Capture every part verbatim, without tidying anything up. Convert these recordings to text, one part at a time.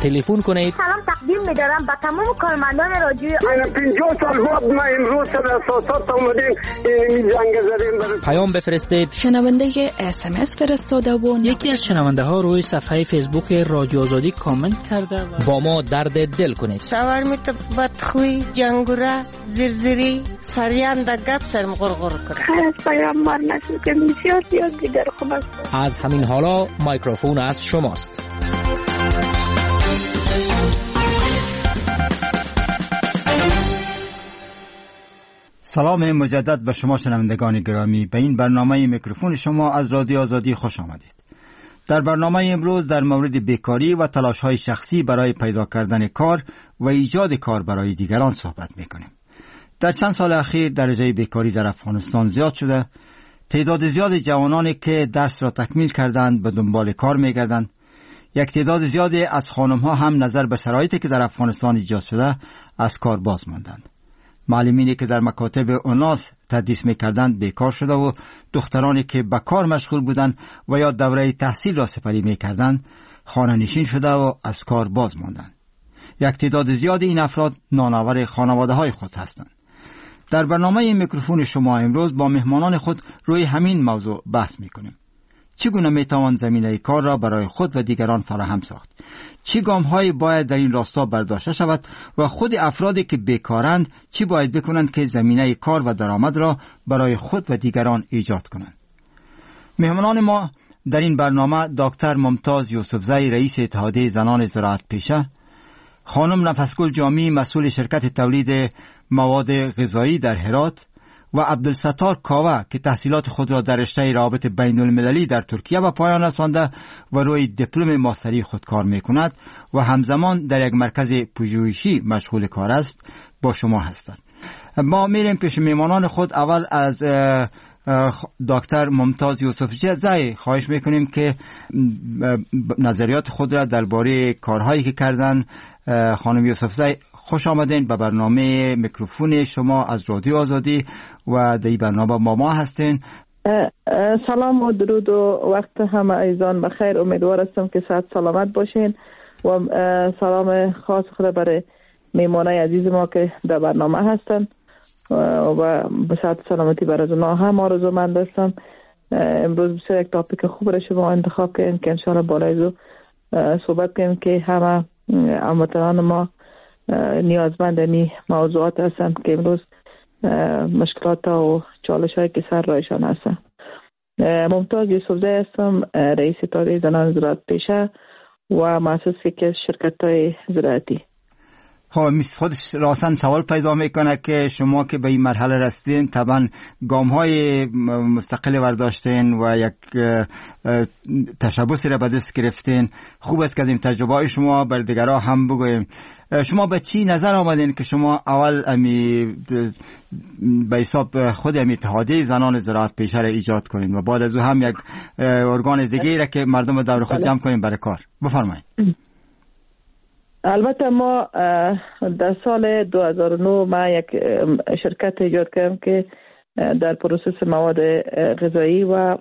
تلفن کنید. سلام تقدیم می‌دارم به تمام کارمندان رادیو. من پنجاه سال بعد ما امروز در اساسات اومدیم این جنگ زدیم. پیام بفرستید. شنونده اس ام اس فرستاده و یکی از شنونده ها روی صفحه فیسبوک رادیو آزادی کامنت کرده و با ما درد دل کنید. شاورمیت بدخوی جنگوره زرزری سریان در گپ سرم غرغر کنه. خیلی پیام مار نشد که بسیار زیاد دیگر خوب است. از همین حالا مایکروفون از شماست. سلام مجدد به شما شنوندگان گرامی. به این برنامه میکروفون شما از رادیو آزادی خوش آمدید. در برنامه امروز در مورد بیکاری و تلاش‌های شخصی برای پیدا کردن کار و ایجاد کار برای دیگران صحبت میکنیم. در چند سال اخیر درجه بیکاری در افغانستان زیاد شده. تعداد زیاد جوانانی که درس را تکمیل کردند به دنبال کار میگردند. یک تعداد زیادی از خانم‌ها هم نظر به شرایطی که در افغانستان ایجاد شده از کار باز ماندند. معلمینی که در مکاتب اوناس تدریس میکردند بیکار شده و دخترانی که به کار مشغول بودند و یا دوره تحصیل را سپری میکردند خانه نشین شده و از کار باز ماندند. یک تعداد زیاد این افراد نانآور خانواده های خود هستند. در برنامه میکروفون شما امروز با مهمانان خود روی همین موضوع بحث میکنیم. چگونه میتوان زمینه کار را برای خود و دیگران فراهم ساخت؟ چه گام‌هایی باید در این راستا برداشته شود و خود افرادی که بیکارند چی باید بکنند که زمینه کار و درآمد را برای خود و دیگران ایجاد کنند؟ مهمانان ما در این برنامه دکتر ممتاز یوسفزی رئیس اتحادیه زنان زراعت پیشه، خانم نفسگل جامی مسئول شرکت تولید مواد غذایی در هرات و عبدالستار کاوه که تحصیلات خود را در رشته روابط بین المللی در ترکیه به پایان رسانده و روی دیپلم ماستری خود کار میکند و همزمان در یک مرکز پژوهشی مشغول کار است با شما هستند. ما میریم پیش میمانان خود. اول از دکتر ممتاز یوسفزی خواهش میکنیم که نظریات خود را درباره کارهایی که کردن. خانم یوسفزی خوش آمدین به برنامه میکروفون شما از رادیو آزادی و در این برنامه با ما هستین. سلام و درود و وقت همه عزیزان بخیر. امیدوار هستم که صحت سلامت باشین و سلام خاص خود برای میمانای عزیز ما که در برنامه هستن و به صحت سلامتی برای اونا هم آرزومند هستم. امروز بسیار یک تاپیک خوب را شما انتخاب کردین که انشاءالله بالای زو صحبت کنیم که همه هموطنان ما نیازمند این موضوعات هستند که امروز مشکلات و چالش هایی که سر رایشان هستند. ممتاز یوسفزی هستم، رئیس اتحادیه زنان زراعت پیشه و مؤسس یکی از شرکت های زراعتی. خب خودش راسن سوال پیدا میکنه که شما که به این مرحله رسیدین طبعا گام های مستقل برداشتین و یک تشبثی را به دست گرفتین. خوب است که از این تجربه های شما بر دیگرها هم بگویم. شما به چی نظر آمدین که شما اول امی به حساب خود امی اتحادیه زنان زراعت پیشه را ایجاد کنین و بعد از او هم یک ارگان دیگه را که مردم دور خود جمع کنین برای کار؟ بفرمایید. البته ما در سال دو هزار و نه ما یک شرکت ایجاد کردیم که در پروسس مواد غذایی و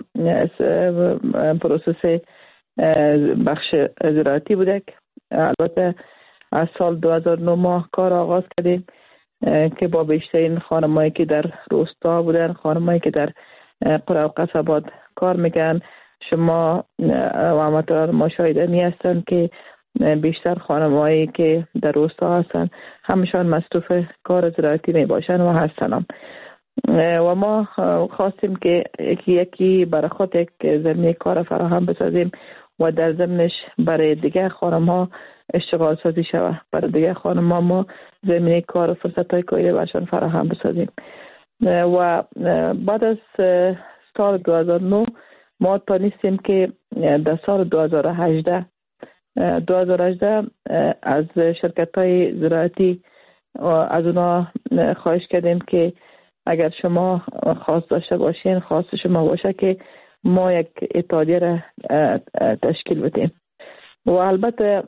پروسس بخش زراعتی بوده. البته از سال دو هزار و نه ما کار آغاز کردیم که با بیشترین خانمایی که در روستا بودن، خانمایی که در قرى و قصبات کار میکنن، شما و همتان مشاهدنی هستن که بیشتر خانمایی که در روستا هستن همشان مصروف کار زراعتی می باشن و هستن. و ما خواستیم که یکی یکی برای خود یک زمینه کار فراهم بسازیم و در ضمنش برای دیگه خانم ها اشتغال سازی شود. برای دیگه خانم ها ما زمینه کار و فرصت های کاری برشان فراهم بسازیم. و بعد از سال دو هزار و نه ما تانستیم که در سال دو هزار و هجده دو هزار و هجده از شرکت های زراعتی از اونا خواهش کردیم که اگر شما خواست داشته باشین، خواست شما باشه که ما یک اتحادیه را تشکیل بدیم. و البته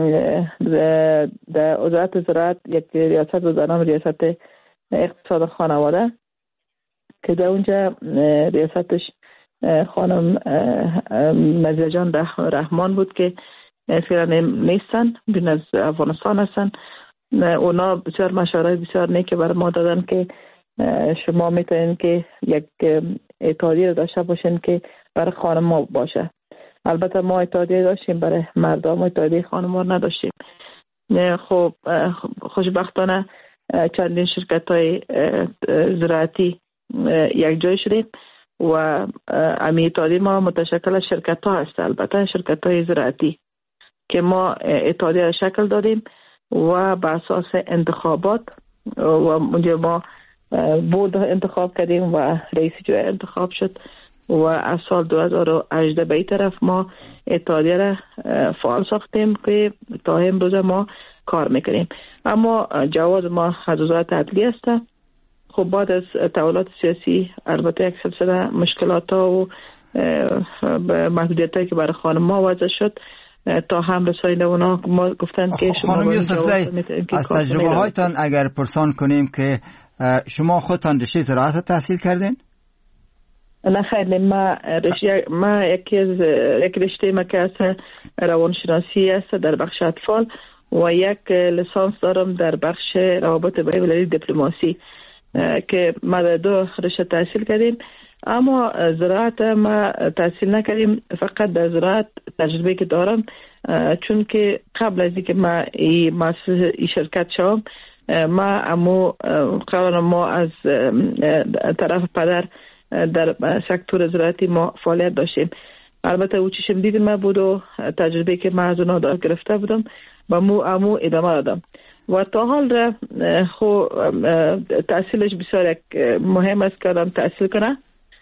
در وزارت زراعت یک ریاست و به نام ریاست اقتصاد خانواده که در اونجا ریاستش خانم نزیه جان رحمان بود که فعلا نیستن، بیرون از افغانستان هستن. اونا بسیار مشورت بسیار نیکی برای ما دادن که شما میتونین که یک اتحادیه داشته باشین که برای خانم‌ها باشه. البته ما اتحادیه داشتیم، برای مردم اتحادیه خانم‌ها نداشتیم. خب خوشبختانه چندین شرکت‌های زراعتی یک جای شدیم و امی اتحادیه ما متشکل از شرکت‌ها هست، البته شرکت‌های زراعتی که ما اتحادیه شکل دادیم و بر اساس انتخابات و اونجا ما بورد انتخاب کردیم و رئیس جمهور انتخاب شد و از سال دو هزار و هجده به این طرف ما اتحادیه را فعال ساختیم که تا امروز ما کار میکنیم. اما جواز ما از وزارت عدلیه است. خب بعد از تحولات سیاسی البته یک سلسله مشکلات ها و محدودیت هایی که برای خانم‌ها وضع شد تا هم رسایل اونا ما گفتن که خانم یوسفزی از تجربه هایتان اگر پرسان کنیم که شما خودتان رشته زراعت تحصیل کردین؟ نه خیلی، ما رشته ما یکی از یک رشته ما که است روانشناسی است در بخش اطفال و یک لیسانس دارم در بخش روابط بین‌المللی دیپلماسی که ما در دو رشته تحصیل کردیم. اما زراعت ما تحصیل نکردیم، فقط در زراعت تجربه که دارم، چون که قبل از اینکه ما این مؤسسه این شرکت شوم ما امو قبلا ما از طرف پدر در سکتور زراعتی ما فعالیت داشتیم. البته او چشم دید ما بود و تجربه که ما از اونها دار گرفته بودم و مو امو ادامه دادم و تا حال را خو تحصیلش بسیار یک مهم است که آدم تحصیل کنه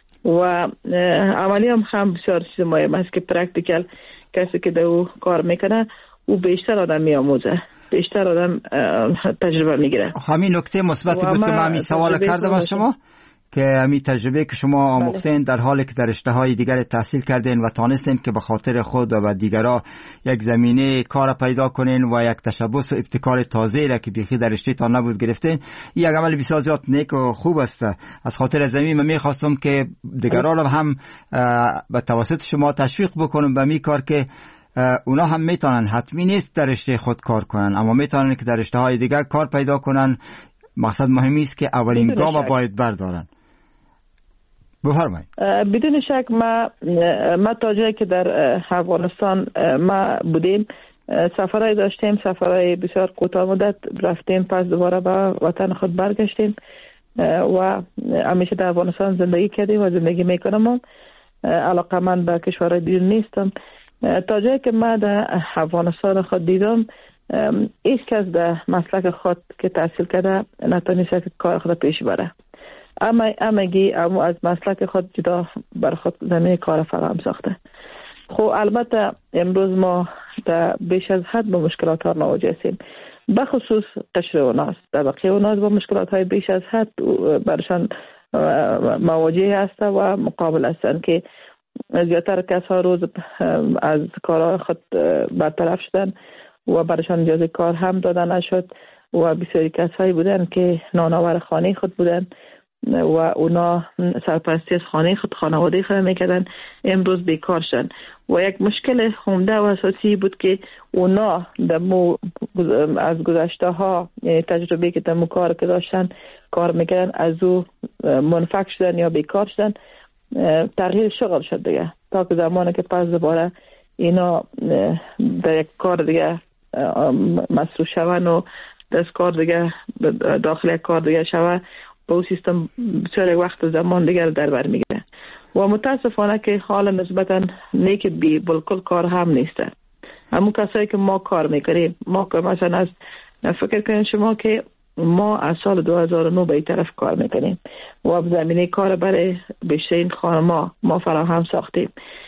و عملی هم هم بسیار چیز مهم است که پرکتیکل کسی که در او کار میکنه او بیشتر آدم میاموزه، بیشتر آدم تجربه میگیره. همین نکته مثبتی بود که من می سوال کردم از شما که همین تجربه که شما آموختین در حالی که در رشته‌های دیگر تحصیل کردین و تانستین که به خاطر خود و دیگرها یک زمینه کار پیدا کنین و یک تشبث و ابتکار تازه را که بیخی در رشته‌تان نبود گرفتین، یک عمل بسیار زیاد نیک و خوب است. از خاطر زمین من می‌خواستم که دیگران را هم به توسط شما تشویق بکنم به می کار که اونا هم میتونن، حتمی نیست در رشته خود کار کنن، اما میتونن که در رشته‌های دیگر کار پیدا کنن. مقصد مهمی است که اولین گام باید بردارن. بفرمایید. بدون شک ما ما تا جایی که در افغانستان ما بودیم سفرهای داشتیم، سفرهای بسیار کوتاه مدت رفتیم، پس دوباره به وطن خود برگشتیم و همیشه در افغانستان زندگی کردیم و زندگی میکنم. علاقه من به کشورهای بیرون نیستم. تا جایی که ما در افغانستان خود دیدم هیچ کس در مسلک خود که تحصیل کرده نتونست که کار خود پیش بره، اما امگی اما از مسلک خود جدا بر خود زمینه کار فراهم ساخته. خب البته امروز ما در بیش از حد با مشکلات ها مواجه هستیم، بخصوص قشر اوناست. در بقیه اوناست با مشکلات های بیش از حد برشان مواجه هست و مقابل هستند که زیادتر کس ها روز از کارهای خود برطرف شدن و برشان اجازه کار هم دادن نشد و بسیاری کسایی بودن که نانآور خانه خود بودن و اونا سرپرستی از خانه خود، خانواده خود میکردن، امروز بیکار شدن و یک مشکل عمده و اساسی بود که اونا دمو از گذشته ها تجربه که دمو کار که داشتن کار میکردن از او منفک شدن یا بیکار شدن. تغییر شغل شد دیگه تا که زمانی که پس دوباره اینا در یک کار دیگه مصروف شون و دست کار دیگه داخل یک کار دیگه شون با او سیستم بسیار وقت و زمان دیگر در بر میگیره و متاسفانه که حالا نسبتا نیک بی بالکل کار هم نیسته. همون کسایی که ما کار میکنیم، ما که مثلا از فکر کنید شما که ما از سال دو هزار و نه به این طرف کار میکنیم و زمینه کار برای بیشتر این خانم‌ها ما فراهم ساختیم،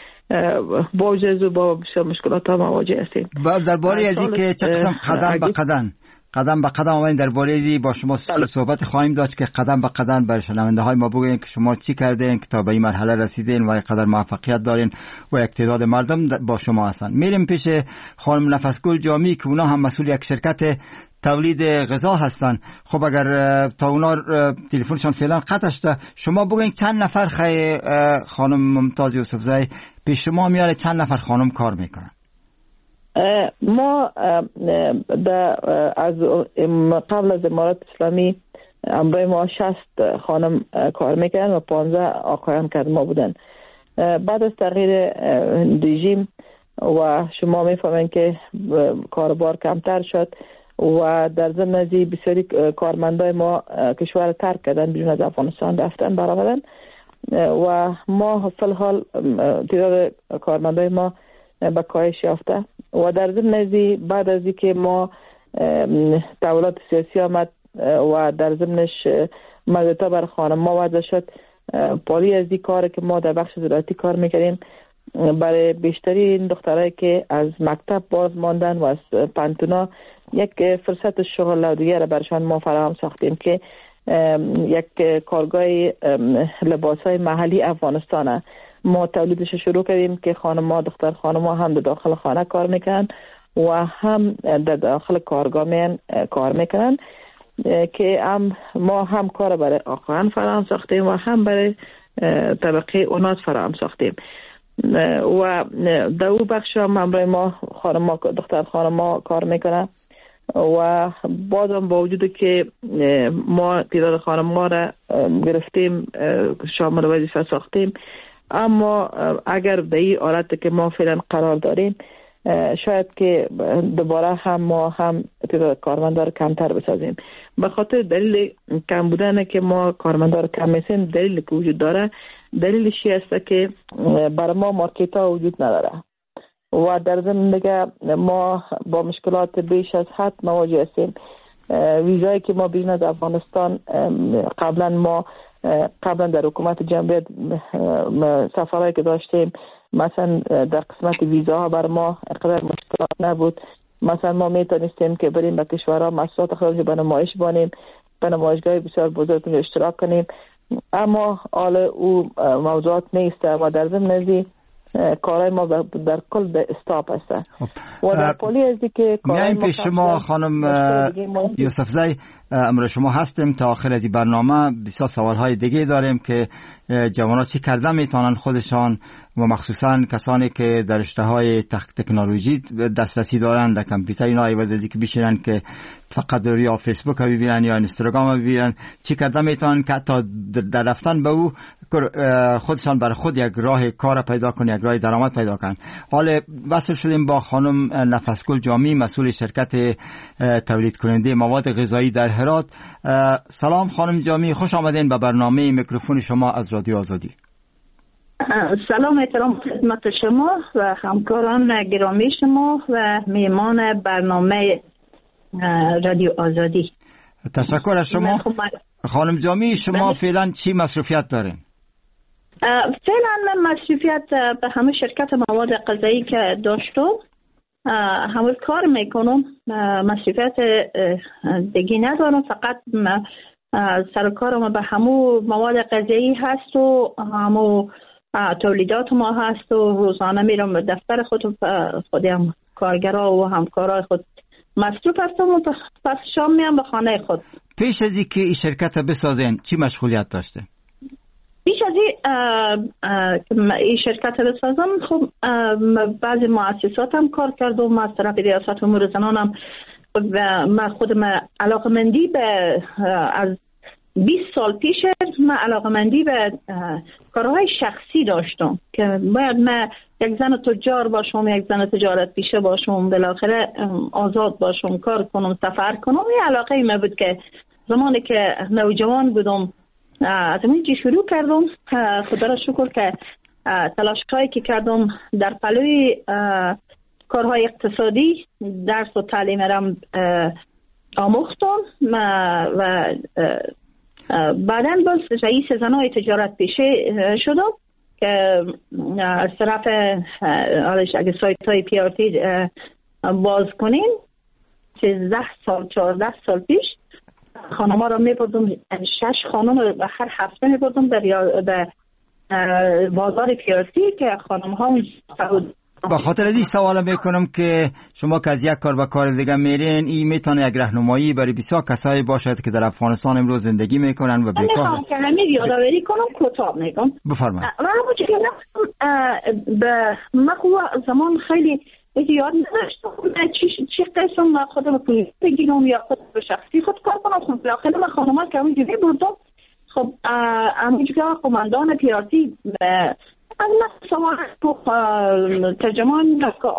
با وجود و با بسیار مشکلات ها مواجه هستیم. درباره از این که چه قسم قدم به قدم قدم به قدم آمدین درباره ازی با شما صحبت خواهیم داشت که قدم به قدم بر شنونده های ما بگوین که شما چی کردین که تا به این مرحله رسیدین و اینقدر موفقیت دارین و یک تعداد مردم با شما هستن. میریم پیش خانم نفسگل جامی که اونا هم مسئول یک شرکت تولید غذا هستن. خب اگر تا اونا تلفنشون فعلا قطع شده، شما بگوین چند نفر خی خانم ممتاز یوسفزی پیش شما میاره، چند نفر خانم کار میکنن؟ ما در از قبل از امارات اسلامی همراه ما شصت خانم کار میکردن و پانزده آقایان که ما بودن. بعد از تغییر رژیم و شما میفهمین که کاربار کمتر شد و در ضمن از بسیاری کارمندای ما کشور ترک کردن، بیرون از افغانستان رفتن برآمدن و ما فی الحال تعداد کارمندای ما به کاهش یافته و در ضمن از بعد از اینکه ما تحولات سیاسی آمد و در ضمنش مزیتا بر خانم ما وضع شد، پاری از این کار که ما در بخش زراعتی کار میکردیم برای بیشتری این دخترایی که از مکتب باز ماندن و از پانتونا یک فرصت شغل دیگه را برشان ما فراهم ساختیم که یک کارگاه لباسای محلی افغانستانه ما تولیدش شروع کردیم که خانم‌ها دختر خانم‌ها هم در داخل خانه کار میکنن و هم در داخل کارگاه میان کار میکنن که هم ما هم کار برای آقایان فراهم ساختیم و هم برای طبقه اوناس فراهم ساختیم و در او بخش هم همراه ما خانم‌ها دختر خانم‌ها کار میکنن و بازم با وجود که ما تعداد خانم‌ها را گرفتیم شامل وظیفه ساختیم، اما اگر به این حالت که ما فعلا قرار داریم شاید که دوباره هم ما هم تعداد کارمندان کمتر بسازیم. به خاطر دلیل کم بودن که ما کارمندان کم میسیم، دلیل که وجود داره دلیلش است که برای ما مارکت ها وجود نداره و در ضمن دیگه ما با مشکلات بیش از حد مواجه هستیم. ویزایی که ما بیرون از افغانستان قبلا ما قبلا در حکومت جمهوریت سفرهایی که داشتیم مثلا در قسمت ویزاها بر ما اقدر مشکلات نبود. مثلا ما میتونستیم که بریم به کشورها محصولات خارجی به نمایش بانیم، به نمایشگاه بسیار بزرگ اشتراک کنیم، اما حال او موضوعات نیست و در ضمن ازی کارهای ما در کل به استاپ هست و در پولی ازی که میایم پیش شما خانم یوسفزی، امروز شما هستیم تا آخر از این برنامه. بسیار سوالهای دیگه داریم که جوانات چی کرده میتونن خودشان و مخصوصا کسانی که در رشته‌های تکنولوژی دسترسی دارن در کامپیوتر اینا عوض از اینکه بشینن که فقط روی فیسبوک ببینن یا اینستاگرام ببینن، چی کرده میتونن که تا در رفتن به او خودشان بر خود یک راه کار پیدا کنن، یک راه درآمد پیدا کنن. حالا وصل شدیم با خانم نفسگل جامی، مسئول شرکت تولید کننده مواد غذایی در هرات. سلام خانم جامی، خوش آمدین به برنامه میکروفون شما از رادیو آزادی. سلام احترام خدمت شما و همکاران گرامی شما و میهمان برنامه رادیو آزادی. تشکر از شما خانم جامی. شما فعلا چی مصروفیت دارین؟ فعلا من مصروفیت به همه شرکت مواد غذایی که داشتم همه کار میکنم، مصروفیت دیگه ندارم، فقط سر کارم به همه مواد غذایی هست و همه تولیدات ما هست و روزانه میرم به دفتر خود و خودم کارگرها و همکارای خود مصروف هستم و پس شام میام به خانه خود. پیش از این که این شرکت بسازین چی مشغولیت داشته؟ پیش از این این شرکت بسازم خب بعضی مؤسسات هم کار کردم، از طرف ریاست امور زنانم و من خودم علاقمندی به از بیست سال پیش من علاقمندی به کارهای شخصی داشتم که باید من یک زن تجار باشم، یک زن تجارت پیشه باشم، بالاخره آزاد باشم، کار کنم، سفر کنم. این علاقه من بود که زمانی که نوجوان بودم از اینجا شروع کردم. خدا را شکر که تلاش‌هایی که کردم در پلوی کارهای اقتصادی درس و تعلیم رم آموختم و بعداً باز رئیس زنای تجارت پیشه شدم که از طرف اگه سایت های پی آر تی باز کنیم سیزده سال چهارده سال پیش خانم ها را می بردم، شش خانم رو هر هفته می بردم در بازار پی آر تی که خانم ها با خاطر از این سوال میکنم که شما که از یک کار به کار دیگه میرین، این میتونه یک راهنمایی برای بسیار کسایی باشد که در افغانستان امروز زندگی میکنن و بیکار. من میخوام که همین یادآوری کنم کوتاه میگم. بفرمایید. من همون که به من زمان خیلی یاد نداشتم چی چی قسم ما خودم بگیرم یا خود به شخصی خود کار کنم. خب بالاخره من خانوما که همینجوری بودم. خب همینجوری قماندان پیراتی از من سوال ترجمان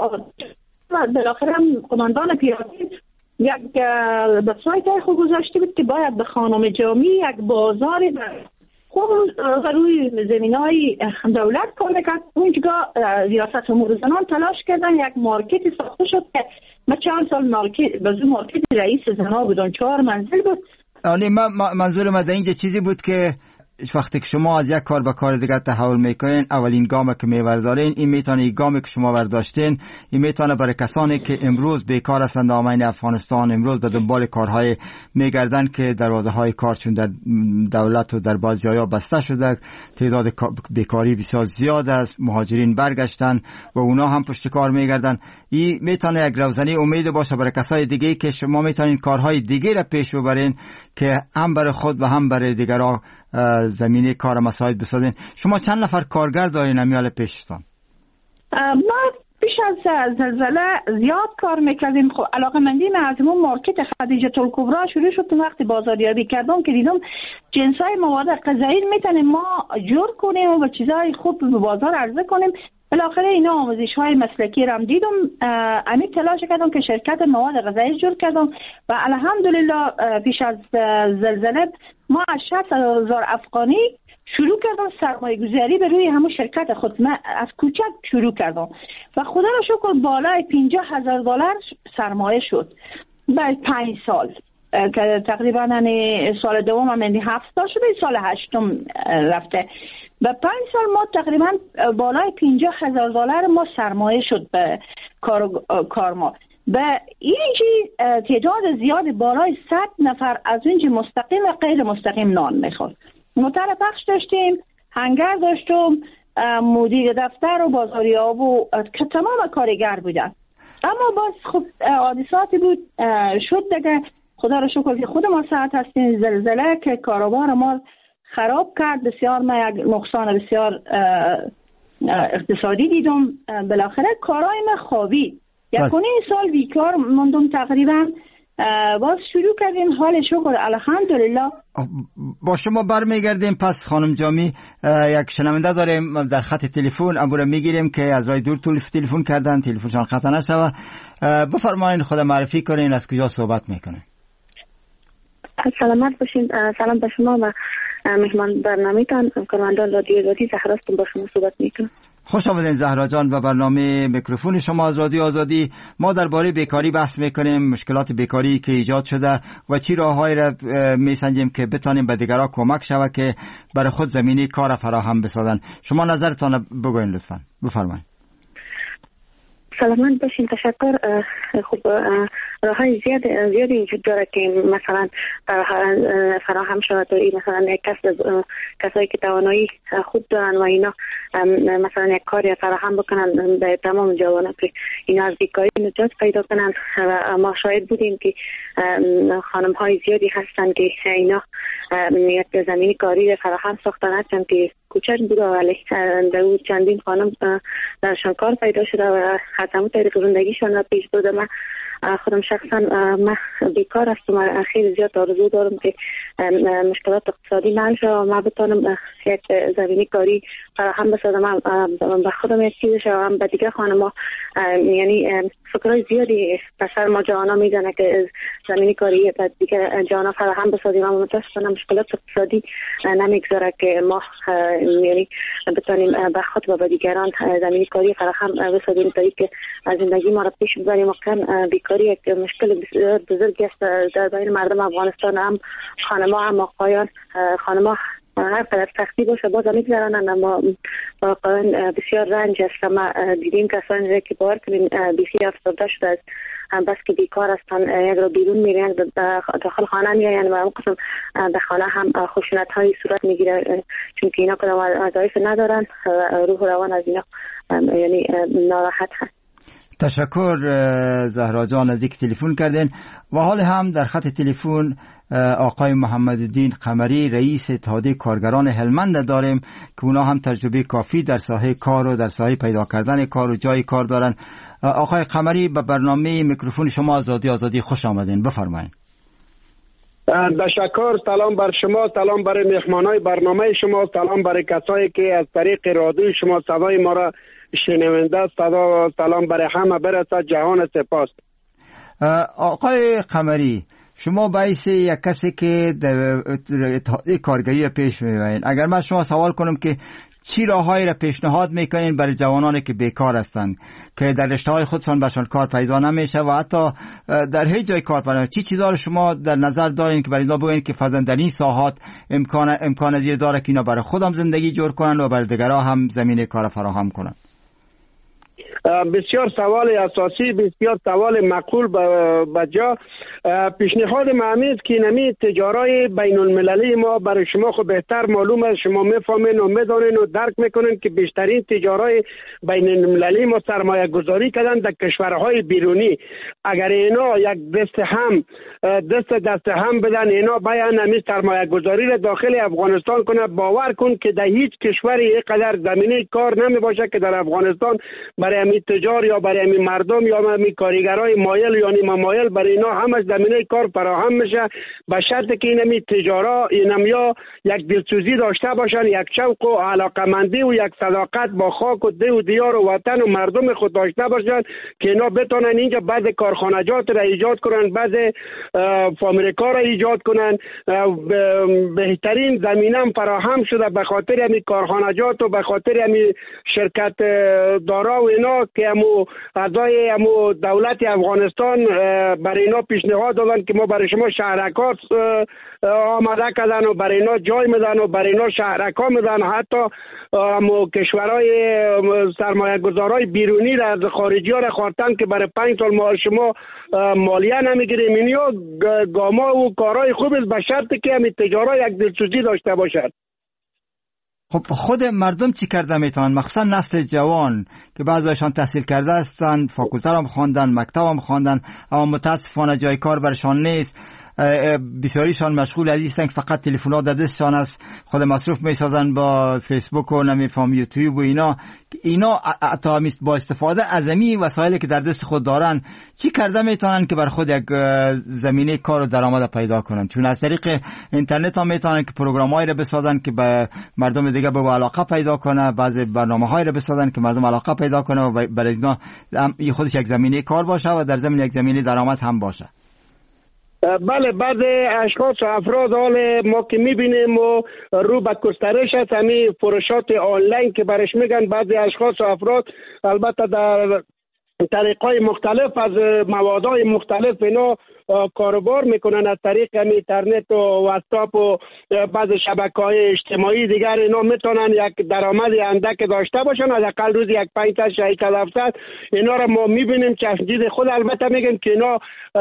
بالاخره قماندان پیراتی یک به سایت خود گذاشته بود که باید به خانم جامی یک بازاری خوب روی زمین های دولت کار میکرد. اونجا ریاست امور زنان تلاش کردن یک مارکتی ساخته شد که ما چند سال مارکت بازو مارکت رئیس زنها بودن، چهار منزل بود. آنی من منظور من در اینجا چیزی بود که وقتی که شما از یک کار به کار دیگه تحول میکنین، اولین گام که میوردارین این میتونه این گامی که شما برداشتین این میتونه برای کسانی که امروز بیکار هستند آمین افغانستان، امروز به دنبال کارهای میگردن که دروازه های کار چون در دولت و در بعضی جاها بسته شده، تعداد بیکاری بسیار زیاد است، مهاجرین برگشتن و اونا هم پشت کار میگردن. این میتونه یک روزنی امید باشه برای کسای دیگه که شما میتونین کارهای دیگه را پیش ببرین که هم برای خود و هم برای دیگران زمینه کار مساعد بسازین. شما چند نفر کارگر دارین امیال پیشتان؟ ما پیش از زلزله زیاد کار میکردیم. خب علاقه مندی من از اون مارکت خدیجه الکبرا شروع شد. وقتی بازاریابی کردم که دیدم جنسای مواد غذایی میتونیم ما جور کنیم و چیزای خوب به بازار عرضه کنیم. بالاخره اینا آموزش های مسلکی را دیدم، امید تلاش کردم که شرکت مواد غذایی جور کردم و الحمدلله پیش از زلزله ما از شصت هزار افغانی شروع کردم سرمایه گذاری به روی همون شرکت خود. من از کوچک شروع کردم و خدا را شکر بالای پنجاه هزار دلار سرمایه شد بعد پنج سال که تقریبا سال دوم هم یعنی هفت سال شده، سال هشتم رفته. و پنج سال ما تقریبا بالای پنجاه هزار دلار ما سرمایه شد به کار, کار ما. به اینجی تعداد زیاد بالای صد نفر از اینجی مستقیم و غیر مستقیم نان میخورد. موتر پخش داشتیم، هنگر داشتم، مدیر دفتر و بازاریاب و که تمام کارگر بودن. اما باز خب حادثاتی بود شد دیگه. خدا را شکر که خود ما ساعت هستیم. زلزله که کاروبار ما خراب کرد بسیار، ما یک نقصان بسیار اقتصادی دیدم. بالاخره کارهای ما خوابید. یکونه سال بیکار موندم تقریبا. باز شروع کردیم، حال شکر الحمدلله. با شما برمیگردیم. پس خانم جامی یک شنونده داریم در خط تلفن، ابو را میگیریم که از راه دور تلفن کردن، تلفنشان قطع نشود. بفرمایید خود معرفی کنین، از کجا صحبت میکنین؟ سلامت باشین. سلام به شما و مهمان برنامه‌تان. کارمندان رادیو آزادی زهرا هستم، با شما صحبت میکنم. خوش آمدین زهرا جان و برنامه میکروفون شما از رادیو آزادی. ما درباره بیکاری بحث میکنیم، مشکلات بیکاری که ایجاد شده و چی راههایی را میسنجیم که بتانیم به دیگران کمک شود که برای خود زمینه کار فراهم بسازن. شما نظرتان بگوین لطفاً. بفرمایید. سلامت باشین. تشکر. خب راههای زیاد زیادی وجود داره که مثلا فراهم شود و مثلا یک کس کسایی که توانایی خوب دارن و اینا مثلا یک کاری فراهم بکنن به تمام جوانان که اینا از بیکاری نجات پیدا کنن. و ما شاهد بودیم که خانم های زیادی هستن که اینا یک زمینی کاری فراهم ساختن، هستن که کوچک بوده ولی در اون چندین خانم درشان کار پیدا شده و همون طریق زندگیشان را پیش برده. من خودم شخصا من بیکار هستم و خیلی زیاد آرزو دارم که مشکلات اقتصادی حل شود و من بتونم یک زمینی کاری فراهم بسازم. من به خودم یک چیز شوم، به دیگه خانم‌ها یعنی فکرای زیادی پسر ما جوانا میزنه که زمینی کاری به دیگه جوانا فراهم بسازیم. اما متاسفانه مشکلات اقتصادی نمیگذاره که ما یعنی بتونیم به خود و به دیگران زمینی کاری فراهم بسازیم تا اینکه زندگی ما را پیش ببریم. واقعا بیکاری یک مشکل بسیار بزرگی است در بین مردم افغانستان، هم خانم‌ها هم آقایان. خانم‌ها هر قدر سختی باشه باز میگذرانند، اما واقعا بسیار رنج است. ما دیدیم کسانی که باور کنین بیخی افسرده شده است بس که بیکار هستن، یک رو بیرون میرن داخل خانه میاین و اون قسم در خانه هم خشونت های صورت میگیره چون که اینا کدام وظایف ندارن، روح و روان از اینا یعنی ناراحت هست. تشکر زهرا جان از اینکه تلفن کردین. و حال هم در خط تلفن آقای محمدالدین قمری رئیس اتحادیه کارگران هلمند داریم که اونا هم تجربه کافی در ساحه کار و در ساحه پیدا کردن کار و جای کار دارن. آقای قمری به برنامه میکروفون شما از رادیو آزادی خوش آمدین، بفرمایید. تشکر. سلام بر شما، سلام برای مهمانای برنامه شما، سلام برای کسایی که از طریق رادیو شما صدای ما را شنونده، صدا سلام برای همه برسد. جهان سپاس. آقای قمری، شما باعث یک کسی که در اتحادیه کارگری پیش میبرین، اگر من شما سوال کنم که چی راههایی را پیشنهاد میکنین برای جوانانی که بیکار هستند که در رشته‌های خودشان برشان کار پیدا نمیشه و حتی در هیچ جای کار پیدا نمیشه، چی چیزا رو شما در نظر دارین که برای اینا بگین که فرضاً در این ساحات امکان امکان زیر داره که اینا برای خودم زندگی جور کنن و برای دیگرها هم زمینه کار فراهم کنن؟ بسیار سوال اساسی، بسیار سوال معقول به جا. پیشنهاد معمیز که نمی تجارای بین المللی ما برای شما خود بهتر معلوم است، شما میفهمین و میدونین و درک میکنین که بیشترین تجارای بین المللی ما سرمایه گذاری کردن در کشورهای بیرونی. اگر اینا یک دست هم دست دست هم بدن، اینا باید نمی سرمایه گذاری را داخل افغانستان کنه. باور کن که در هیچ کشوری اینقدر زمینه کار نمی باشه که در افغانستان برای امی تجار یا برای امی مردم یا امی کارگرای مایل یا نیمه مایل برای اینا همش زمینه کار فراهم میشه، به شرطی که این امی تجارا اینم یا یک دلسوزی داشته باشن، یک شوق و علاقمندی و یک صداقت با خاک و دی و دیار و وطن و مردم خود داشته باشن که اینا بتونن اینجا بعض کارخانجات را ایجاد کنن، بعض فابریکا را ایجاد کنن. بهترین زمینه فراهم شده به خاطر امی کارخانجات و به خاطر امی شرکت دارا و اینا که امو اعضای امو دولت افغانستان برای اینا پیشنهاد دادن که ما برای شما شهرکار آماده کردن و برای اینا جای میدن و برای اینا شهرکار میدن. حتی امو کشورهای سرمایه گذارای بیرونی را از خارجی ها را خواستن که برای پنج سال ما شما مالیه نمیگیریم. اینیا گاما و کارهای خوب است به شرطی که همین تجارا یک دلسوزی داشته باشد. خب خود مردم چی کرده میتونن، مخصوصا نسل جوان که بعضیشان تحصیل کرده هستند، فاکولته هم خواندن، مکتب هم خواندن، اما متاسفانه جای کار برشان نیست. بسیاریشان مشغول از هستند که فقط تلفن‌ها در دستشان است، خود مصروف میسازن با فیسبوک و نمیفهم یوتیوب و اینا. اینا حتی با استفاده از این وسایلی که در دست خود دارن چی کرده میتونن که بر خود یک زمینه کار و درآمد پیدا کنن؟ چون از طریق اینترنت هم میتونن که پروگرام‌هایی را بسازن که به مردم دیگه به علاقه پیدا کنه، بعضی برنامه‌هایی را بسازن که مردم علاقه پیدا کنه و برای اینا خودش یک زمینه کار باشه و در ضمن یک زمینه درآمد هم باشه. بله، بعض اشخاص و افراد حال ما که میبینیم و رو به گسترش است همین فروشات آنلاین که برش میگن. بعضی اشخاص و افراد البته در طریقای مختلف از موادهای مختلف اینا کاروبار میکنن از طریق اینترنت و واتساپ و بعض شبکه‌های اجتماعی دیگر. اینا میتونن یک درآمد اندک داشته باشن، حداقل روزی یک پنج تا شش تا درصد. اینا رو ما میبینیم چشمدید خود البته میگن که اینا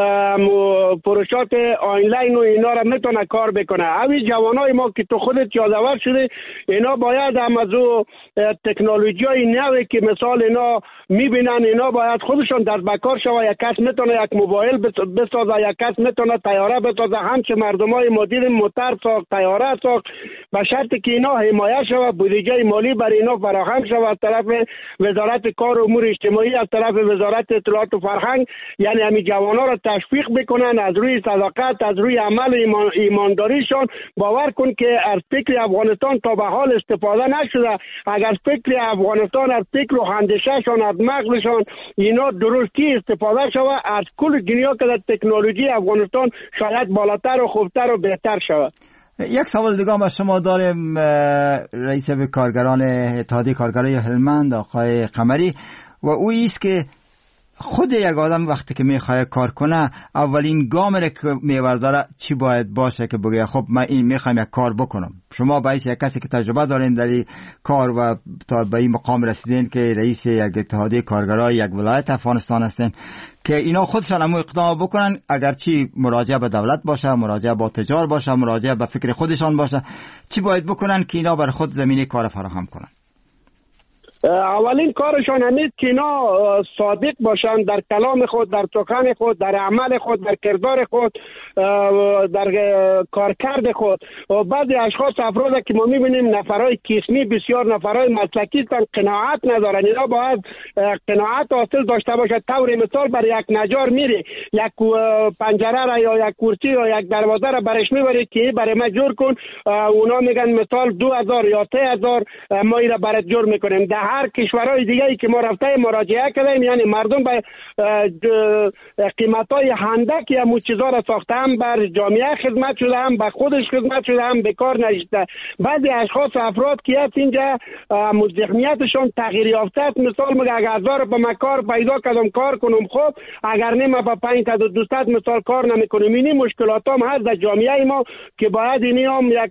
فروشات آنلاین و اینا رو میتونه کار بکنه. همین جوانای ما که تو خودت یادآور شده، اینا باید هم از او تکنولوژیای نوی که مثال اینا میبینن، اینا باید خودشون در بکار شوه. یک کس میتونه یک موبایل بسازه، یک کس میتونه طیاره بسازه، همچه مردمای ما دیدیم موتر ساخت، طیاره ساخت، به شرطی که اینا حمایت شوه، بودجه مالی برای اینا فراهم شوه از طرف وزارت کار و امور اجتماعی، از طرف وزارت اطلاعات و فرهنگ. یعنی همین جوانا را تشویق بکنن از روی صداقت، از روی عمل ایمان ایمانداریشان. باور کن که از فکر افغانستان تا به حال استفاده نشده. اگر فکر افغانستان از فکر و اندیشهشان از مغزشان اینا درستی استفاده شود، از کل دنیا که در تکنولوژی افغانستان شاید بالاتر و خوبتر و بهتر شود. یک سوال دیگه ما شما داریم رئیس کارگران اتحادیه کارگرای هلمند آقای قمری، و او ایست که خود یک آدم وقتی که میخواد کار کنه اولین گام را که میورداره چی باید باشه که بگه خب من این میخوام یک کار بکنم؟ شما باید یک کسی که تجربه دارین در این کار و تا به این مقام رسیدین که رئیس یک اتحادیه کارگرای یک ولایت افغانستان هستین، که اینا خودشان هم اقدام بکنن، اگرچه مراجعه به دولت باشه، مراجعه با تجار باشه، مراجعه به فکر خودشان باشه، چی باید بکنن که اینا بر خود زمینه کار فراهم کنن؟ اولین کارشان همین که اینا صادق باشن در کلام خود، در سخن خود، در عمل خود، در کردار خود، در کارکرد خود. و بعضی اشخاص افراد که ما میبینیم نفرای قسمی، بسیار نفرای مسلکی هستند، قناعت ندارن. اینا باید قناعت حاصل داشته باشد. طور مثال برای یک نجار میری، یک پنجره را یا یک کرسی یا یک دروازه را برش میبری که برای ما جور کن، اونا میگن مثال دو هزار یا سه هزار ما اینا برات جور میکنیم. در هر کشورهای دیگه ای که ما رفته مراجعه کردیم، یعنی مردم به قیمتای هندک یا مو چیزا را ساخته، هم بر جامعه خدمت شده، هم به خودش خدمت شده، هم بکار نشده. بعضی اشخاص افراد که هست اینجا ذهنیتشون تغییر یافته است. مثال میگه اگر هزار به من کار پیدا کردم کار کنم، خب اگر نه ما با پنج تا دوست مثال کار نمیکنیم. این مشکلات هم هست در جامعه ما که باید اینی هم یک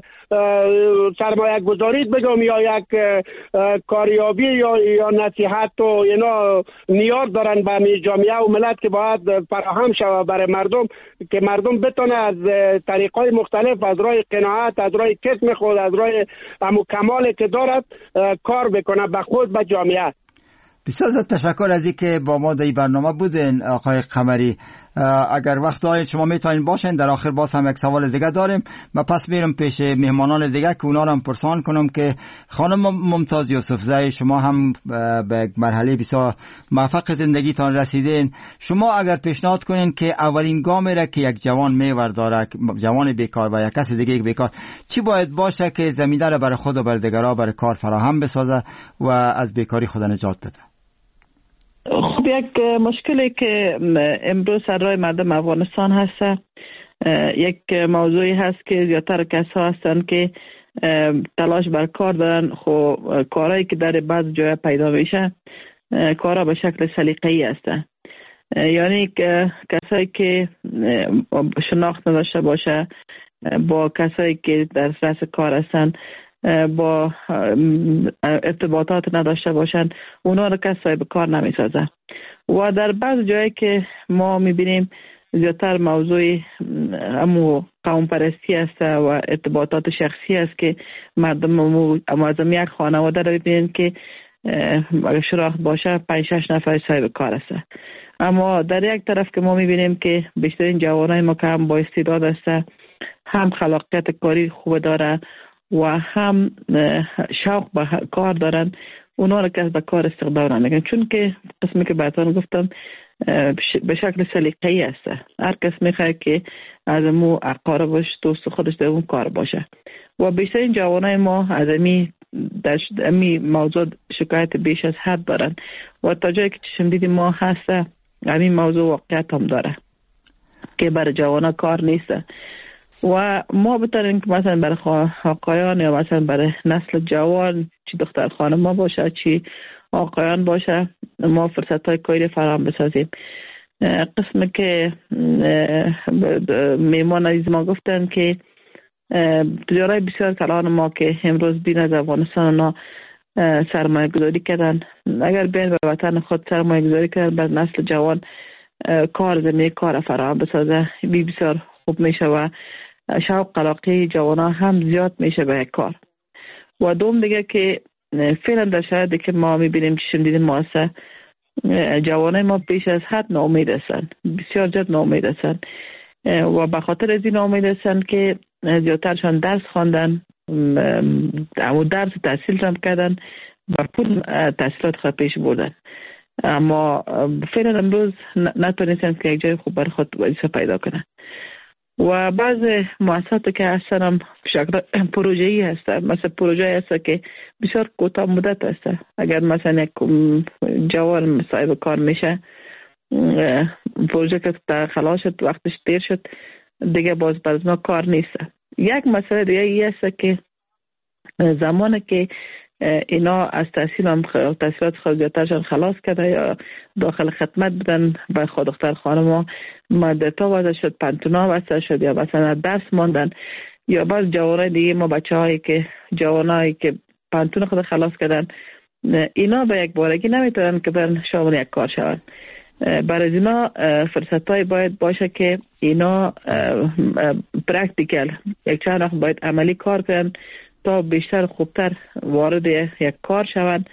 سرمایه گذاری بگم یا یک کاریابی یا یا نصیحت و اینا نیاز دارن به جامعه و ملت که باید فراهم شود برای مردم که مردم بتونه از طریقای مختلف، از راه قناعت، از راه کسب خود، از راه امو کمالی که دارد کار بکنه به خود به جامعه. بسیار زیاد تشکر از اینکه با ما در این برنامه بودین آقای قمری. اگر وقت دارید شما میتونین باشین. در آخر باز هم یک سوال دیگه داریم. من پس میرم پیش مهمانان دیگه که اونا رو هم پرسان کنم که خانم ممتاز یوسفزئی، شما هم به مرحله بسیار موفق زندگیتان رسیدین. شما اگر پیشنهاد کنین که اولین گامی را که یک جوان میورداره، جوان بیکار و یک کس دیگه بیکار، چی باید باشه که زمینه را برای خود و برای دیگران برای کار فراهم بسازه و از بیکاری خود نجات بده؟ خب یک مشکلی که امروز سر راه مردم افغانستان هست، یک موضوعی هست که زیادتر کسا هستن که تلاش بر کار دارن. خب کارهایی که در بعض جای پیدا میشه کارها به شکل سلیقه‌ای هستن، یعنی که کسایی که شناخت نداشته باشه با کسایی که در رأس کار هستن، با ارتباطات نداشته باشن، اونا رو کسایی به کار نمیسازه. و در بعض جایی که ما میبینیم زیادتر موضوع همو قوم پرستی است و ارتباطات شخصی است که مردم اما از یک خانواده رو ببینید که اگر شناخت باشه پنج شش نفر صاحب کار است. اما در یک طرف که ما میبینیم که بیشترین جوانای ما که هم با استعداد است، هم خلاقیت کاری خوب داره و هم شوق به کار دارن، اونا رو که به کار استخدام نمیکنن، چون که قسمی که بعدان گفتم به شکل سلیقه‌ای است. هر کس میخواد که از مو اقاربش دوست خودش در اون کار باشه و بیشترین جوانای ما از امی در امی موضوع شکایت بیش از حد دارن و تا جایی که چشم دیدیم ما هست امی موضوع واقعیت هم داره که برای جوانا کار نیست. و ما بترین که مثلا برای آقایان یا مثلا برای نسل جوان، چی دختر خانم ما باشه چی آقایان باشه، ما فرصت های کاری فراهم بسازیم. قسمی که میمان عزیز ما گفتن که تجارای بسیار کلان ما که امروز بین از افغانستان نا سرمایه گذاری کردن، اگر بین به وطن خود سرمایه گذاری کردن بر نسل جوان کار زمینه کار فراهم بسازه، بی بسیار خوب میشه و شوق علاقه جوانا هم زیاد میشه به کار. و دوم دیگه که فعلا در شرایطی که ما میبینیم چشم دیدیم ماسه جوانای ما بیش از حد ناامید هستن، بسیار زیاد ناامید هستن و به خاطر از این ناامید هستن که زیادترشان درس خواندن، اما درس تحصیل هم کردن و پول تحصیلات خود پیش بردن، اما فعلا امروز نتونستن که یک جای خوب بر خود وظیفه پیدا کنن. و بعض مؤسسات که هستن هم شکل پروژه‌ای هستن، مثلا پروژه هست که بسیار کوتاه مدت هست. اگر مثلا یک جوان صاحب کار میشه، پروژه که خلاص شد وقتش دیر شد دیگه باز برزنا کار نیست. یک مسئله دیگه ای هست که زمانی که اینا از تحصیل هم تحصیلات خارجیترشان خلاص کرده یا داخل خدمت بدن به خود دختر خانم مدتا واسه شد، پنتونا واسه شد یا مثلا درس ماندن، یا بعض جوانای دیگه ما بچه هایی که جوانایی که پنتون خود خلاص کردن، اینا به یک بارگی نمیتونن که برن شامل یک کار شون. برای اینا فرصت های باید باشه که اینا پرکتیکل یک چند وقت باید عملی کار کنن تا بیشتر خوبتر وارد یک کار شوند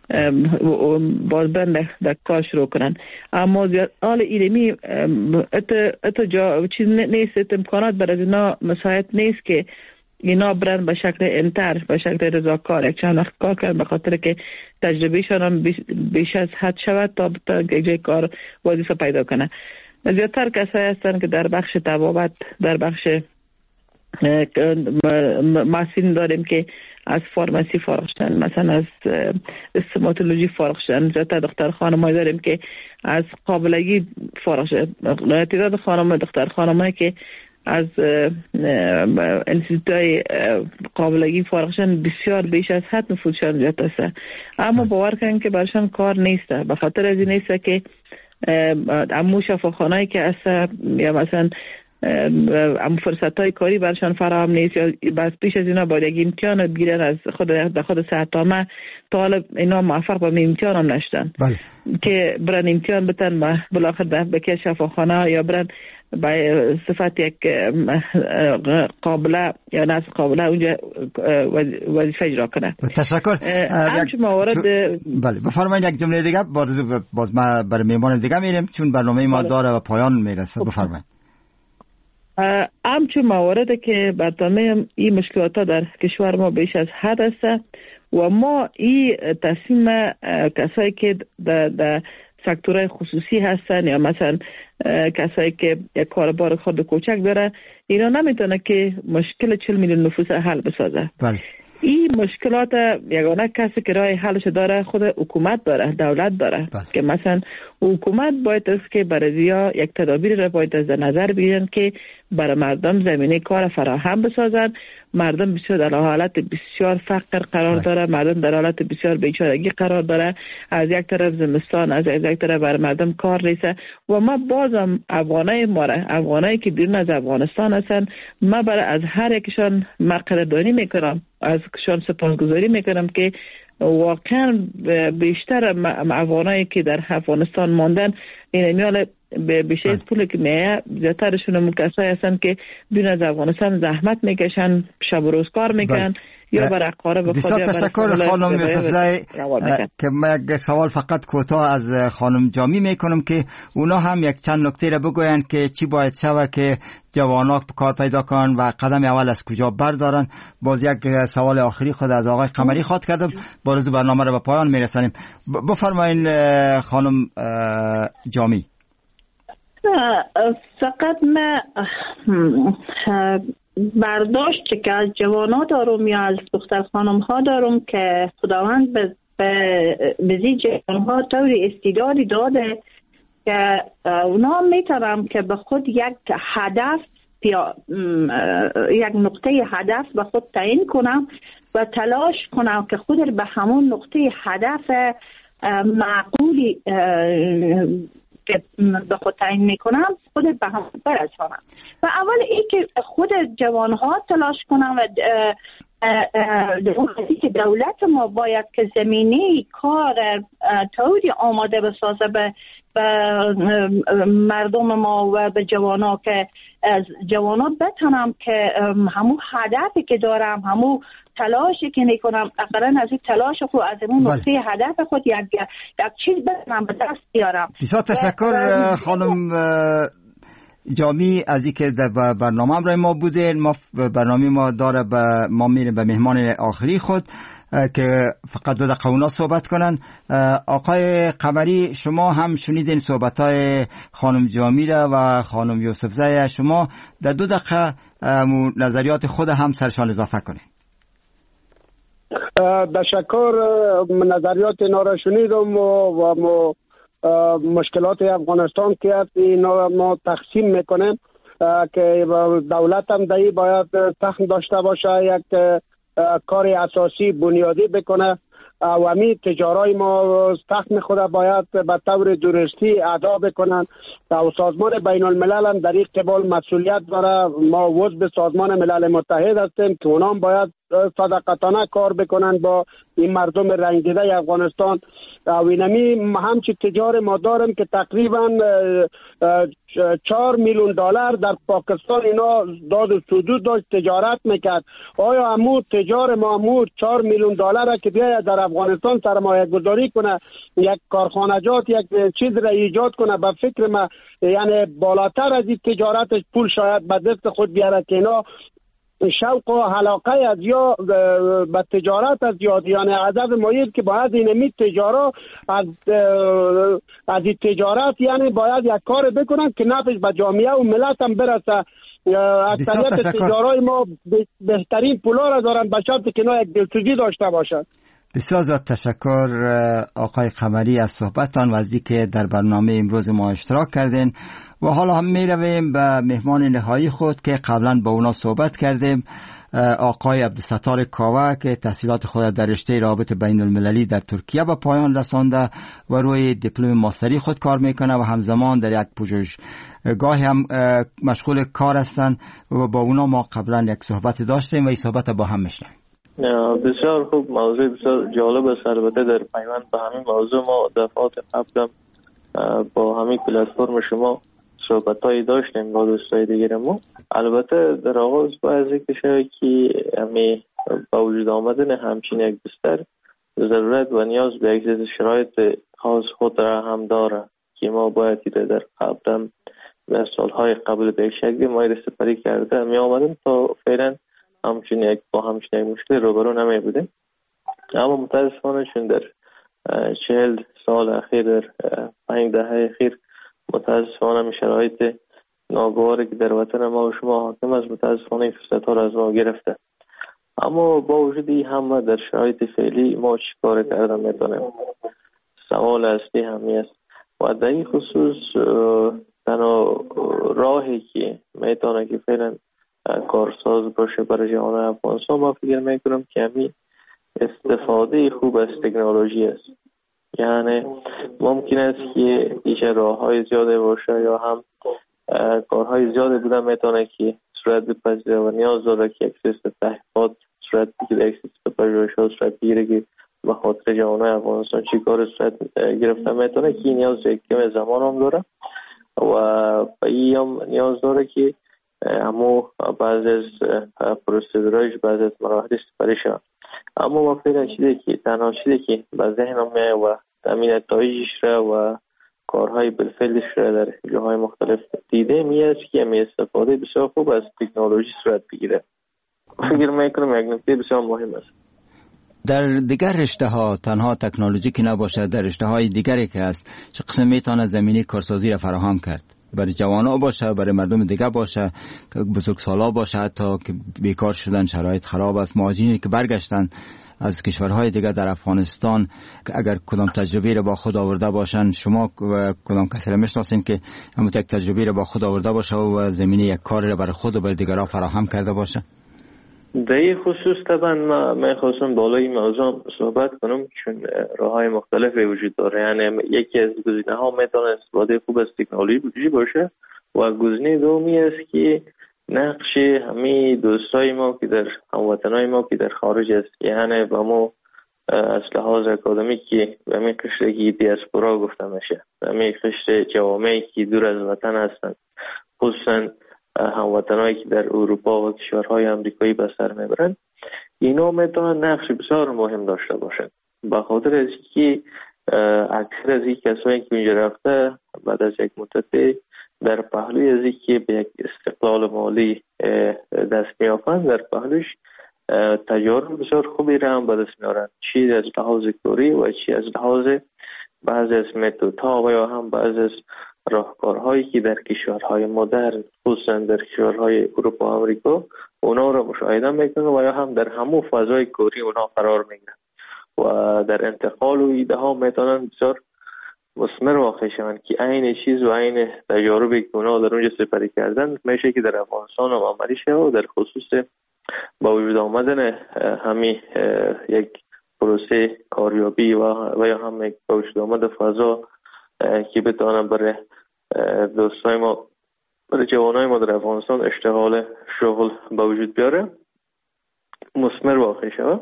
باز بند در کار شروع کنن. اما حال ایرمی ات ات جا چیز نیست، ات امکانات برای اینا مساعد نیست که اینا برن به شکل انتر، به شکل رضاکار یک چند وقت کار کردن، به خاطر که تجربهشان هم بیش از حد شود تا تا یک جای کار وظیفه پیدا کنه. زیادتر کسایی هستن که در بخش طبابت، در بخش ماسین داریم که از فارماسی فارغ شدن، مثلا از استوماتولوژی فارغ شدن. زیادتر دختر خانمایی داریم که از قابلگی فارغ شدن. تعداد خانم دختر خانمایی که از انستیتوی قابلگی فارغ شدن بسیار بیش از حد نفوذشان زیاد است. اما باور کنید که برشان کار نیست، به خاطر از این نیست که امو شفاخانه‌ای که است یا مثلا ام فرصت‌های کاری برشان فراهم نیست، یا بس پیش از اینا باید یک امتحان بگیرن از خود در خود صحت‌نامه، تا حالا اینا موفق به امتحان هم نشدن. بله. که برن امتحان بتن بالاخره در بکی شفاخانه یا برن به صفت یک قابله یا ناس قابله اونجا وظیفه اجرا کنه. تشکر. همچون موارد بله بفرمایید یک جمله دیگه باز باز ما برای میهمان دیگه میریم چون برنامه ما داره و پایان میرسه. بفرمایید. همچون مواردی که برطانه این مشکلات ها در کشور ما بیش از حد است و ما این تصمیم کسایی که در, در سکتورهای خصوصی هستن یا مثلا کسایی که یک کاربار خود کوچک داره، اینا نمیتونه که مشکل چهل میلیون نفوس حل بسازه. بله. این مشکلات یگانه کسی که راه حلش داره خود حکومت داره، دولت داره. بله. که مثلا حکومت باید است که برای زیا یک تدابیر را باید از نظر بگیرن که برای مردم زمینه کار فراهم بسازن. مردم بسیار در حالت بسیار فقر قرار داره، مردم در حالت بسیار بیچارگی قرار داره. از یک طرف زمستان، از یک طرف برای مردم کار نیست و ما بازم افغانای ما را، افغانایی که بیرون از افغانستان هستن، ما برای از هر یکشان من قدردانی میکنم، از کشان سپاسگزاری میکنم که واقعا بیشتر افغانایی که در افغانستان ماندن این میال به بیشتر پول که میه زیادترشون هم کسایی هستن که بیرون از افغانستان زحمت میکشن، شب و روز کار میکنن یا برای اقارب خود. بسیار تشکر خانم یوسفزای. که من یک سوال فقط کوتاه از خانم جامی میکنم که اونا هم یک چند نکته را بگوین که چی باید شود که جوانان کار پیدا کنن و قدم اول از کجا بردارن. باز یک سوال آخری خود از آقای قمری خواد کردم، باز برنامه را به پایان میرسانیم. بفرمایین خانم جامی. فقط من برداشت که از جوانان دارم یا از دختر خانم ها دارم که خداوند به بزی جوان ها طوری استعدادی داده که اونا میتونم که به خود یک هدف یا یک نقطه هدف به خود تعیین کنم و تلاش کنم که خود به همون نقطه هدف معقولی که به خود تعیین میکنم خود به هم برسانم. و اول این که خود جوان ها تلاش کنم و که دولت ما باید که زمینه کار طوری آماده بسازه به مردم ما و به جوانا که از جوانا بتونم که همون هدفی که دارم، همون تلاشی که میکنم، اقلا از این تلاش خود از اون نقطه هدف خود یک یک چیز بتونم به دست بیارم. بسیار تشکر خانم جامی از اینکه در برنامه همراه ما بودین. ما برنامه ما داره به ما میریم به مهمان آخری خود که فقط دو دقیقه اونا صحبت کنن. آقای قمری شما هم شنیدین صحبت‌های خانم جامی را و خانم یوسفزای. شما در دو دقیقه نظریات خود هم سرشان اضافه کنین. تشکر. نظریات اینا را شنیدم و ما مشکلات افغانستان که اینا ما تقسیم میکنیم که دولت هم دایی باید تخم داشته باشه، یک کار اساسی بنیادی بکنه و همی تجارای ما تخم خود باید به طور درستی ادا بکنن و سازمان بین الملل هم در این قبال مسئولیت داره. ما عضو سازمان ملل متحد هستیم که اونام باید صداقتانه کار بکنن با این مردم رنجیده افغانستان. و اینمی همچی تجار ما دارم که تقریبا چهار میلیون دلار در پاکستان اینا داد و سدود داشت تجارت میکرد. آیا امو تجار ما امو چهار میلیون دلار که بیاید در افغانستان سرمایه گذاری کنه، یک کارخانجات یک چیز را ایجاد کنه، به فکر ما یعنی بالاتر از این تجارتش پول شاید به دست خود بیاره که اینا شوق و علاقه از یا به تجارت از یاد، یعنی عدد مایید که باید اینمی تجارت از از این تجارت یعنی باید یک کار بکنن که نفعش به جامعه و ملت هم برسه. اکثریت تجارای ما بهترین پولا را دارن به شرطی که اینا یک دلسوزی داشته باشد. بسیار زیاد تشکر آقای قمری از صحبتتان و از اینکه در برنامه امروز ما اشتراک کردین. و حالا هم می رویم به مهمان نهایی خود که قبلا با اونا صحبت کردیم، آقای عبدالستار کاوه که تحصیلات خود در رشته روابط بین المللی در ترکیه به پایان رسانده و روی دیپلم ماستری خود کار میکنه و همزمان در یک پژوهشگاه هم مشغول کار هستند و با اونا ما قبلا یک صحبت داشتیم و این صحبت با هم میشنیم. بسیار خوب، موضوع بسیار جالب است. البته در پیوند به همین موضوع ما دفعات قبل با همین پلتفرم شما صحبتایی داشتیم با دوستای دیگر ما. البته در آغاز باید ذکر شود که همی با وجود آمدن همچین یک بستر ضرورت و نیاز به یک سری شرایط خاص خود را هم داره که ما باید در قبل در سالهای قبل به شکلی ما استفاده کرده می آمدیم تا فعلا همچین یک با همچین یک مشکل روبرو نمی بودیم. اما متاسفانه چون در چهل سال اخیر در پنج دهه اخیر متاسفانه شرایط ناگواری که در وطن ما و شما حاکم است متاسفانه این فرصت‌ها را از ما گرفته. اما با وجود این همه در شرایط فعلی ما چی کار کردن میتونیم؟ سوال اصلی همی است و در این خصوص تنها راهی که میتونه که فعلا کارساز باشه برای جهان افغانستان ما فکر میکنم که همین استفاده خوب از تکنولوژی است. یعنی ممکن است که ایشه راه های زیاده باشه یا هم کارهای زیاده بودن میتونه که صورت بپذیره و نیاز داره که یک سیستم تحقیقات صورت بگیره، یک سیستم پژوهشات صورت بگیره که به خاطر جهان افغانستان چی کار صورت گرفته میتونه که نیاز یک کم زمان هم داره و به این هم نیاز داره که همو بعض از پروسیدورایش بعض از مراحل استفاده شد. اما ما فعلا چیزی که تنها چیزی که به ذهنم میاد و تامین نتایجش را و کارهای بالفعلش را در جاهای مختلف دیده میاد که می استفاده بسیار خوب از تکنولوژی صورت بگیره. فکر میکنم یک نکته بسیار مهم است. در دیگر رشته ها تنها تکنولوژی که نباشه، در رشته های دیگری که هست چه قسم میتونه زمینه کارسازی را فراهم کرد؟ برای جوانا باشه، برای مردم دیگه باشه، بزرگسالا باشه، حتی که بیکار شدن، شرایط خراب است، مهاجرینی که برگشتن از کشورهای دیگه در افغانستان اگر کدام تجربه را با خود آورده باشن، شما کدام کسی را میشناسین که همون یک تجربه را با خود آورده باشه و زمینه یک کار را برای خود و برای دیگران فراهم کرده باشه؟ در این خصوص طبعا ما میخواستم بالای موضوع صحبت کنم چون راه های مختلفی وجود داره. یعنی یکی از گزینه ها میتونه استفاده خوب از تکنولوژی باشه و گزینه دومی است که نقش همه دوستای ما که در هموطنای ما که در خارج است، یعنی با ما از لحاظ اکادمیکی و همین قشر که دیاسپورا گفته میشه، همین قشر جوامعی که دور از وطن هستند، خصوصا هموطنایی که در اروپا و کشورهای امریکایی به سر میبرند، اینا میتونن نقش بسیار مهم داشته باشند. به خاطر از که اکثر از این کسایی که اینجا رفته بعد از یک مدت در پهلوی از که به یک استقلال مالی دست میافند، در پهلوش تجارب بسیار خوبی را هم به دست میارند، چی از لحاظ کاری و چی از لحاظ بعض از متدها و یا هم بعض از راهکارهایی که در کشورهای مدرن خصوصا در کشورهای اروپا و امریکا اونا را مشاهده میکنن و یا هم در همون فضای کاری اونا قرار میگیرن و در انتقال و ایده ها میتونن بسیار مثمر واقع شوند که عین چیز و عین تجاربی که اونا در اونجا سپری کردن میشه که در افغانستان هم عملی شه و در خصوص با وجود آمدن همین یک پروسه کاریابی و و یا هم با وجود آمد فضا که بتونه برای دوستای ما برای جوانای ما در افغانستان اشتغال شغل با وجود بیاره. مثمر واقع شود.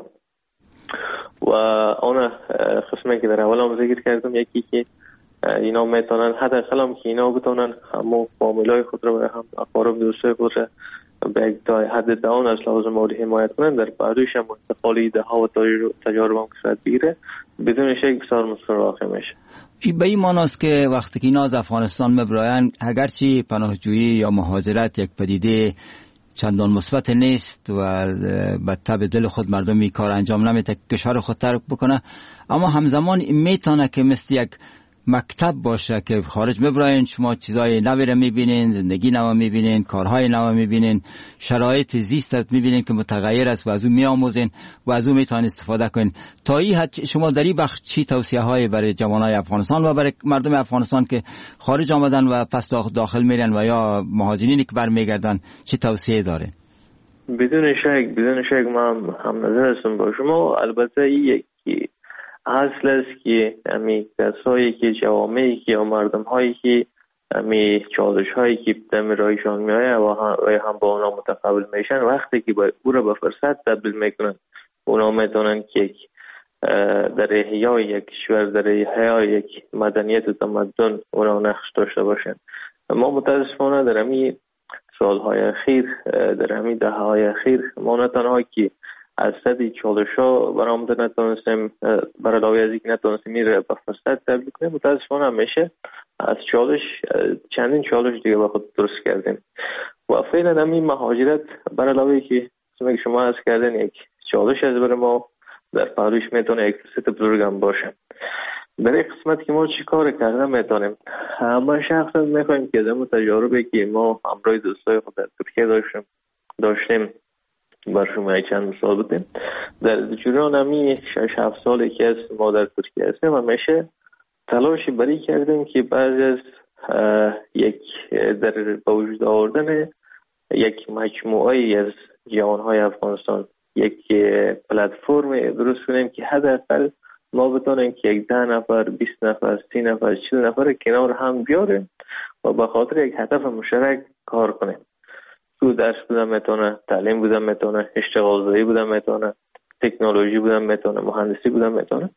و آن قسمی که در اول هم ذکر کردم، یکی که اینا میتونن حداقل هم که اینا بتونن همو فامیلای خود رو و هم اقارب دوستای خود رو به یک حد داون از لحاظ مالی حمایت کنن، در بعدش هم انتقال ایده ها و تجارب هم که صورت بگیره بدون شک بسیار مثمر واقع میشه. به این معناست که وقتی که اینا از افغانستان مبراین، اگرچه پناهجویی یا مهاجرت یک پدیده چندان مثبت نیست و به تب دل خود مردمی کار انجام نمیده کشور خود ترک بکنه، اما همزمان میتونه که مثل یک مکتب باشه که خارج مبراین شما چیزای نوی رو میبینین، زندگی نو میبینین، کارهای نو میبینین، شرایط زیست میبینین که متغیر است و از اون میآموزین و از اون میتونین استفاده کنین. تا این حد شما در این بخش چی توصیه های برای جوانای افغانستان و برای مردم افغانستان که خارج آمدن و پس داخل میرن و یا مهاجرینی که برمیگردن چی توصیه داره؟ بدون شک بدون شک من هم نظر هستم با شما. البته یکی اصل است که امی کسایی که جوامعی که یا مردم هایی که امی چالش هایی که دم رایشان می آید و هم با اونا متقابل میشن، وقتی که با او را به فرصت تبدیل میکنن اونا میتونن که در احیای یک کشور، در احیای یک مدنیت و تمدن اونا نقش داشته باشن. ما متاسفانه در امی سالهای اخیر، در امی دهه های اخیر ما نه تنها که از صدی چالش ها برآمده نتونستیم، برای علاوه از اینکه نتونستیم این را به فرصت تبدیل کنیم، متاسفانه همیشه از چالش چندین چالش دیگه با خود درست کردیم. و فعلا همین مهاجرت برای علاوه که شما از کردن یک چالش از برای ما در پهلوش میتونه یک فرصت بزرگ هم باشه. در این قسمت که ما چی کار کردن میتونیم، ما شخصا میخوایم که دمو تجاربی که ما همراه دوستای خود در ترکیه داشتیم داشتیم بر شما چند مثال بدیم. در جریان همی شش هفت سالی که از ما در ترکیه هستیم همیشه تلاشی بری کردیم که بعضی از یک در با وجود آوردن یک مجموعه از جوانهای افغانستان یک پلتفرم درست کنیم که حداقل ما بتونیم که یک ده نفر، بیست نفر، سی نفر، چهل نفر کنار هم بیاریم و به خاطر یک هدف مشترک کار کنیم. تو درس بودم میتونه، تعلیم بودم میتونه، اشتغال زایی بودم میتونه، تکنولوژی بودم میتونه، مهندسی بودم میتونه،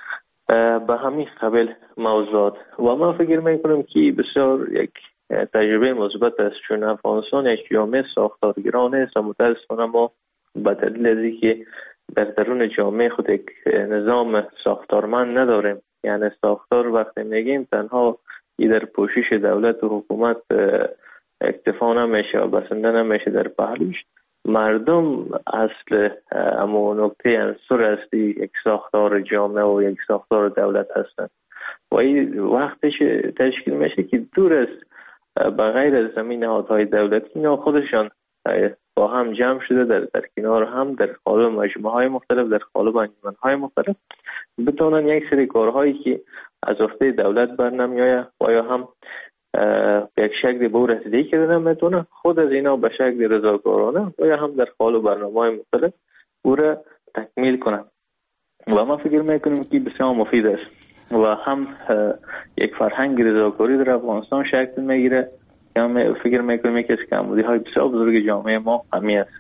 به همین قبل موضوعات. و من فکر میکنم که بسیار یک تجربه مثبت است، چون افغانستان یک جامعه ساختارگران است و متاسفانه ما به دلیل از اینکه در درون جامعه خود یک نظام ساختارمند نداریم. یعنی ساختار وقتی میگیم تنها ای در پوشش دولت و حکومت اکتفا نمیشه و بسنده نمیشه در پهلوش. مردم اصل اما نکته عنصر هستی یک ساختار جامعه و یک ساختار دولت هستند و این وقتش تشکیل میشه که دور است به غیر از زمین نهادهای دولتی اینا خودشان با هم جمع شده در, در کنار هم در قالب مجموعه های مختلف، در قالب انجمن های مختلف بتونن یک سری کارهایی که از عهده دولت بر نمیآید و یا هم به یک شکل به او رسیدگی کردن میتونه خود از اینا به شکل رضاکارانه و یا هم در قالب برنامه‌های مختلف او را تکمیل کنن. و ما فکر میکنیم که بسیار مفید است و هم یک فرهنگ رضاکاری در افغانستان شکل میگیره که هم فکر میکنیم که از کمبودی های بسیار بزرگ جامعه ما همی است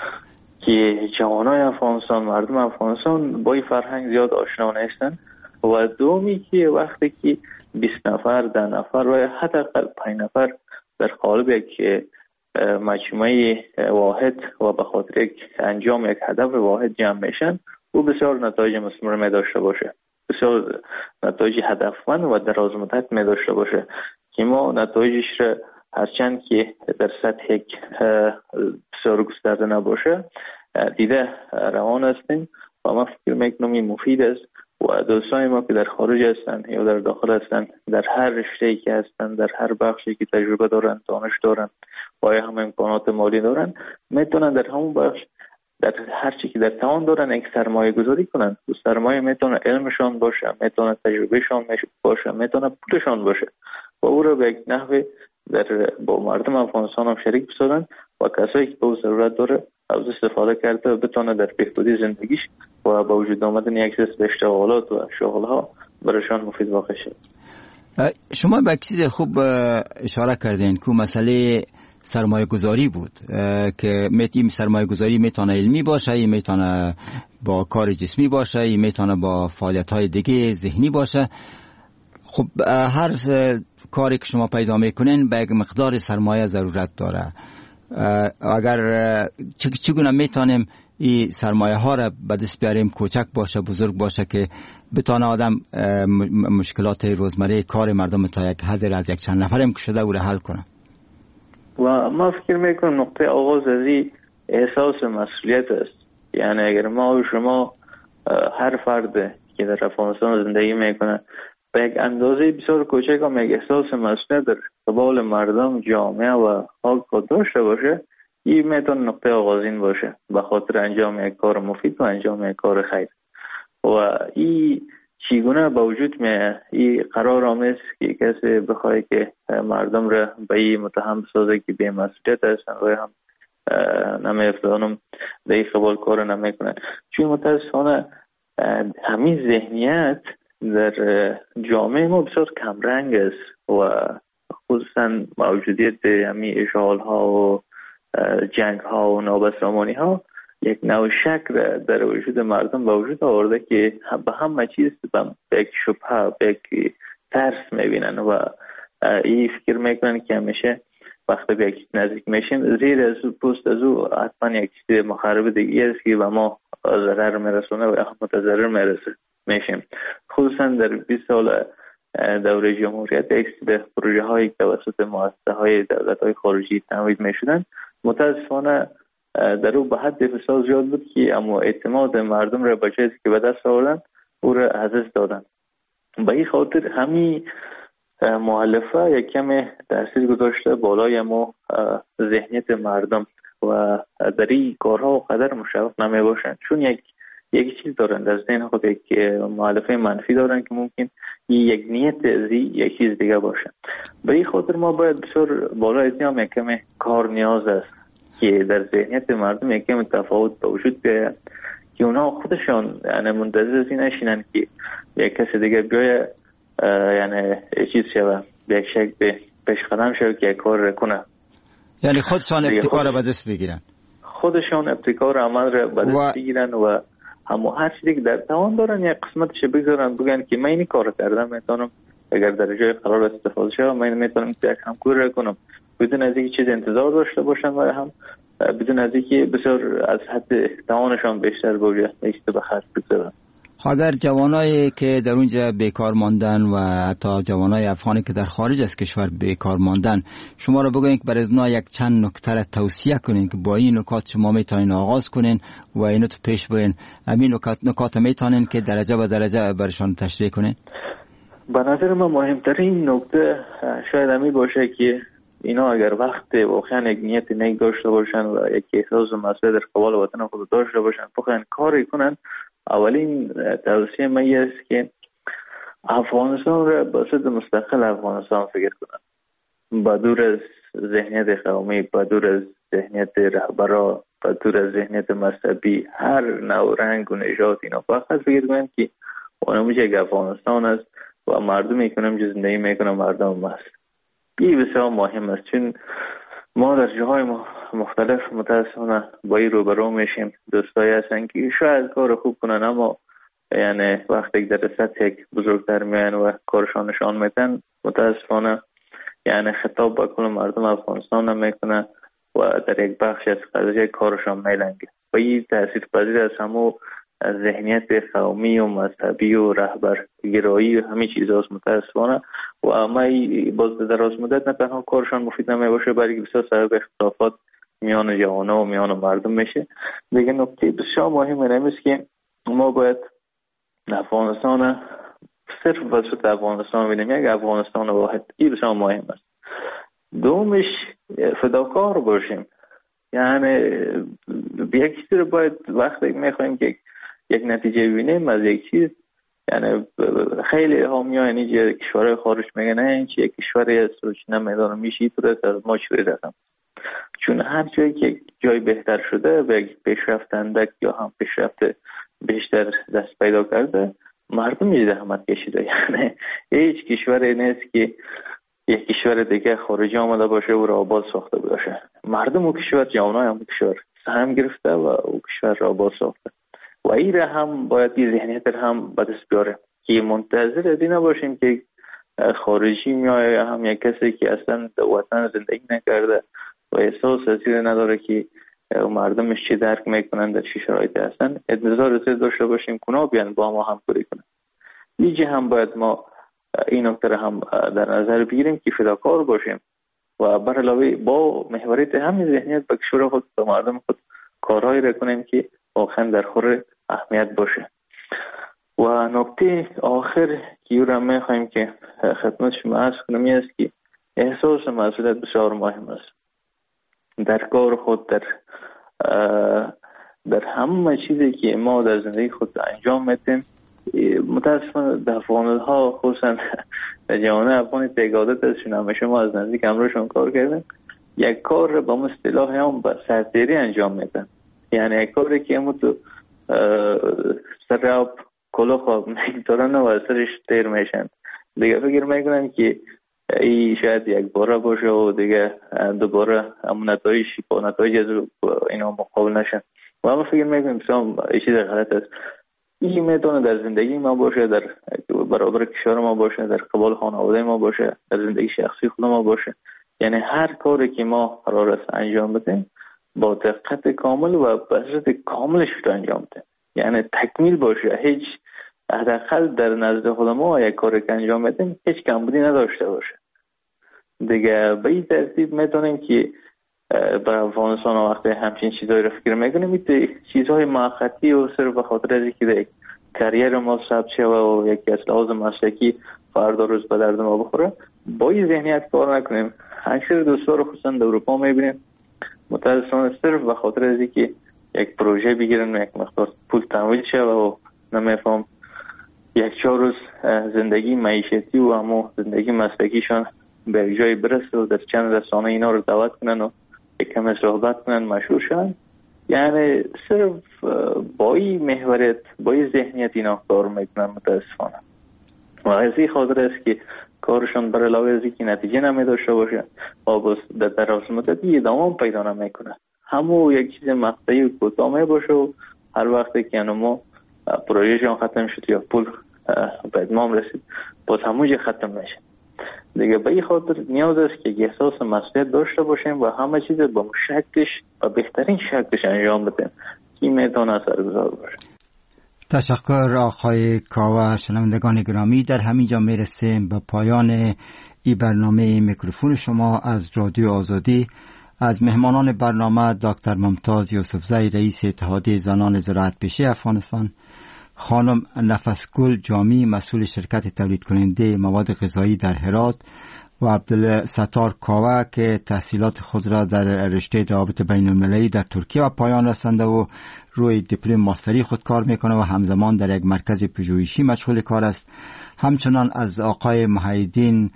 که جوانای افغانستان، مردم افغانستان با این فرهنگ زیاد آشنا نیستن. و دومی که وقتی که بیست نفر، ده نفر و حتی پنج نفر در قالب یک مجموعه واحد و به خاطر یک انجام یک هدف واحد جمع میشن و بسیار نتایج مثمر می داشته باشه، بسیار نتایج هدفمند و دراز مدت می داشته باشه که ما نتایجش را هرچند که در سطح یک بسیار گسترده نباشه دیده روان هستیم و ما فکر میکنم این مفید است. و دوستان ما که در خارج هستند یا در داخل هستند، در هر رشته‌ای که هستند، در هر بخشی که تجربه دارند، دانش دارند و یا هم امکانات مالی دارند، میتونن در همون بخش در هر چی که در توان دارن یک سرمایه گذاری کنند. و سرمایه میتونه علمشان باشه، میتونه تجربهشان باشه، میتونه پولشان باشه و او را به یک نحوه در با مردم افغانستان هم شریک بسازن و کسایی که به او ضرورت داره از استفاده کرده و بتونه در بهبودی زندگیش و با وجود آمدن یک سری اشتغالات و شغلها برایشان مفید واقع شد. شما به چیز خوب اشاره کردین که مسئله سرمایه گذاری بود که این سرمایه گذاری میتونه علمی باشه، این میتونه با کار جسمی باشه، این میتونه با فعالیت های دیگه ذهنی باشه. خب هر کاری که شما پیدا میکنین به یک مقدار سرمایه ضرورت داره. اگر چگونه میتونیم این سرمایه ها را به دست بیاریم، کوچک باشه بزرگ باشه، که بتونه آدم مشکلات روزمره کار مردم تا یک حد از یک چند نفرم که شده او را حل کنه؟ و ما فکر میکنم نقطه آغاز از این احساس مسئولیت است. یعنی اگر ما و شما هر فرد که در افغانستان زندگی میکنه به یک اندازه بسیار کوچک هم یک احساس مسئولیت در قبال مردم، جامعه و خاک خود داشته باشه، این میتونه نقطه آغازین باشه به خاطر انجام یک کار مفید و انجام یک کار خیر. و این چگونه با وجود می این قرار آمیست که کسی بخواه که مردم را به این متهم بسازه که بی مسئولیت هستن و هم نمیفتانم در این قبال کار نمیکنن. چون متاسفانه همین ذهنیت در جامعه ما بسیار کمرنگ است و خصوصا موجودیت همین اشغال ها و جنگ ها و نابسامانی ها یک نوع شک در وجود مردم به وجود آورده که به همه چیز به یک شبهه، به یک ترس میبینن و این فکر میکنن که همیشه وقتی به یک نزدیک میشیم زیر از پوست از او حتما یک چیز مخرب دیگه است که به ما ضرر میرسونه و متضرر میرسه میشیم. خصوصا در بیست سال دوره جمهوریت یک سری پروژه هایی توسط مؤسسه های دولت های خارجی تمویل میشدن متاسفانه در او به حد فساد زیاد بود که اما اعتماد مردم را به جایی که به دست آوردن او را از دست دادن. به این خاطر همین مؤلفه یک کمی تاثیر گذاشته بالای ما ذهنیت مردم و در این کارها و قدر مشوق نمی باشند، چون یک یک چیز دارن در ذهن خود، یک مؤلفه منفی دارن که ممکن یک نیت ازی یک چیز دیگه باشه. به این خاطر ما باید بسیار بالای ازی هم یک کمی کار نیاز است که در ذهنیت مردم یک کمی تفاوت به وجود بیاید که اونها خودشان یعنی منتظر نشینن که یک کسی دیگه بیای یعنی چیز شوه به یک شکل پیش قدم شوه که یک کار کنه. یعنی خودشان ابتکار را به دست بگیرن، خودشان ابتکار عمل را به دست بگیرن و همو هر چیزی که در توان دارن یک قسمتش بگذارن، بگن که من این کار کردم، میتونم اگر در جای قرار استفاده شه من میتونم یک همکاری را کنم بدون از اینکه چیز انتظار داشته باشن و هم بدون از اینکه بسیار از حد توانشان بیشتر باشه نیست به خرج بگذارن. اگر جوانایی که در اونجا بیکار ماندن و حتی جوانای افغانی که در خارج از کشور بیکار ماندن، شما رو بگوین که برای اونها یک چند نکته را توصیه کنین که با این نکات شما میتونین آغاز کنین و اینو تو پیش برین. همین نکات نکات میتونین که درجه به درجه برشان تشریح کنین. به نظر من مهمترین نکته شاید همین باشه که اینا اگر وقت واقعا یک نیت نیک داشته باشن و یک احساس مسئولیت در قبال وطن خود داشته باشن بخواین کاری کنن، اولین توصیه من است که افغانستان را به صورت مستقل افغانستان فکر کنن، بدور از ذهنیت قومی، بدور از ذهنیت رهبرا، بدور از ذهنیت مذهبی، هر نوع رنگ و نژاد اینا فقط فکر کنن که اونم یک افغانستان است و مردمی که اونم زندگی میکنن مردم است. این بسیار مهم است، چون ما در جاهای مختلف متاسفانه با این روبرو میشیم. دوستایی هستن که شاید کار خوب کنن اما یعنی وقتی در سطح یک بزرگتر میان و کارشان نشان میدن متاسفانه یعنی خطاب با کل مردم افغانستان نمیکنه و در یک بخش از قضیه کارشان میلنگه و این تاثیر پذیر از همو ذهنیت قومی و مذهبی و رهبر گرایی و همه چیزاست متاسفانه. و اما باز دراز مدت نه تنها کارشان مفید نمی باشه بلکه بسیار سبب اختلافات میان جوانان و میان مردم میشه. دیگه نکته بسیار مهم اینه که ما باید افغانستان صرف واسه افغانستان ببینیم، یک افغانستان واحد. این بسیار مهم است. دومش فداکار باشیم، یعنی یک چیزی رو باید وقتی میخوایم که یک نتیجه ببینیم از یک چیز، یعنی خیلی حامیان یعنی کشورهای خارج میگن نه این چه کشوری است رو نمیدونم میشه تو از ما چوری دادم، چون هر جایی که جای بهتر شده و پیشرفت اندک یا هم پیشرفت بیشتر دست پیدا کرده مردم زحمت کشیده. یعنی هیچ کشوری نیست که یک کشور دیگه خارجی آمده باشه و را آباد ساخته باشه. مردم او کشور، جوانای هم کشور سهم گرفته و او کشور را آباد ساخته و این را هم باید این ذهنیت هم به دست بیاره که منتظر ازی نباشیم که خارجی میای هم یک کسی که اصلا در وطن زندگی نکرده و احساس ازی نداره که مردمش چی درک میکنن در چی شرایطی هستن، انتظار ازی داشته باشیم کنا بیان با ما همکاری کنن. لیجی هم باید ما این نکته هم در نظر بگیریم که فداکار باشیم و بر علاوه با محوریت همین ذهنیت به کشور خود و مردم خود کارهایی را کنیم که واقعا در خور اهمیت باشه. و نکته آخر که او را میخوایم که خدمت شما عرض کنم این است که احساس مسئولیت بسیار مهم است در کار خود، در در همه چیزی که ما در زندگی خود انجام میدیم. متاسفانه در افغان‌ها خصوصا در جوانه افغانی تگادت ازشون همیشه ما از نزدیک همراهشون کار کردیم، یک کار با مصطلاح هم با سرتیری انجام میدن. یعنی یک کاری که همون تو سر آب کلاه خواب میگذارن و از سرش تیر میشن، دیگه فکر میکنن که ای شاید یک باره باشه و دیگه دوباره همون نتایج با نتایج اینا مقابل نشن و همون فکر میکنم بسیار ای چیز غلط است. این میتونه در زندگی ما باشه، در برابر کشور ما باشه، در قبال خانواده ما باشه، در زندگی شخصی خود ما باشه. یعنی هر کاری که ما قرار است انجام بدیم با دقت کامل و به صورت کاملش رو انجام بدیم، یعنی تکمیل باشه، هیچ حداقل در نزد خود ما یک کاری که انجام بدیم هیچ کمبودی نداشته باشه. دیگه به این ترتیب میتونیم که برای افغانستان وقتی همچین چیزایی رو فکر میکنیم این چیزهای موقتی و صرف به خاطر از اینکه کریر ما ثبت شوه و یکی از لحاظ مسلکی فردا روز به درد ما بخوره با این ذهنیت کار نکنیم. اکثر دوستان خصوصا در اروپا میبینیم متاسفانه صرف به خاطر از اینکه یک پروژه بگیرن یک مقدار پول تمویل شوه و نمیفهم یک چهار روز زندگی معیشتی و همو زندگی مسلکیشان به جای برسه و در چند رسانه اینا رو دعوت کنن و کم صحبت کنن مشهور شن. یعنی صرف با این محوریت با این ذهنیت اینا کار میکنن متاسفانه و از این خاطر است که کارشان بر علاوه از اینکه نتیجه نمیداشته باشه و در دراز مدتی ادامه پیدا نمیکنه، همون یک چیز مقطعی و کوتاه باشه و هر وقتی که ما پروژهشان ختم شد یا پول به اتمام رسید باز همونجا ختم میشه. دیگه به این خاطر نیاز است که احساس مسئولیت داشته باشیم و همه چیز با شکلش و بهترین شکلش انجام بدیم که میتونه اثرگذار باشه. تشکر آقای کاوه. شنوندگان گرامی، در همینجا میرسیم به پایان این برنامه میکروفون شما از رادیو آزادی. از مهمانان برنامه دکتر ممتاز یوسفزئی رئیس اتحادیه زنان زراعت پیشه افغانستان، خانم نفسگل جامی مسئول شرکت تولید کننده مواد غذایی در هرات و عبدالستار کاوه که تحصیلات خود را در رشته روابط بین المللی در ترکیه و پایان رسانده و روی دیپلم ماستری خود کار میکنه و همزمان در یک مرکز پژوهشی مشغول کار است. همچنان از آقای محیدین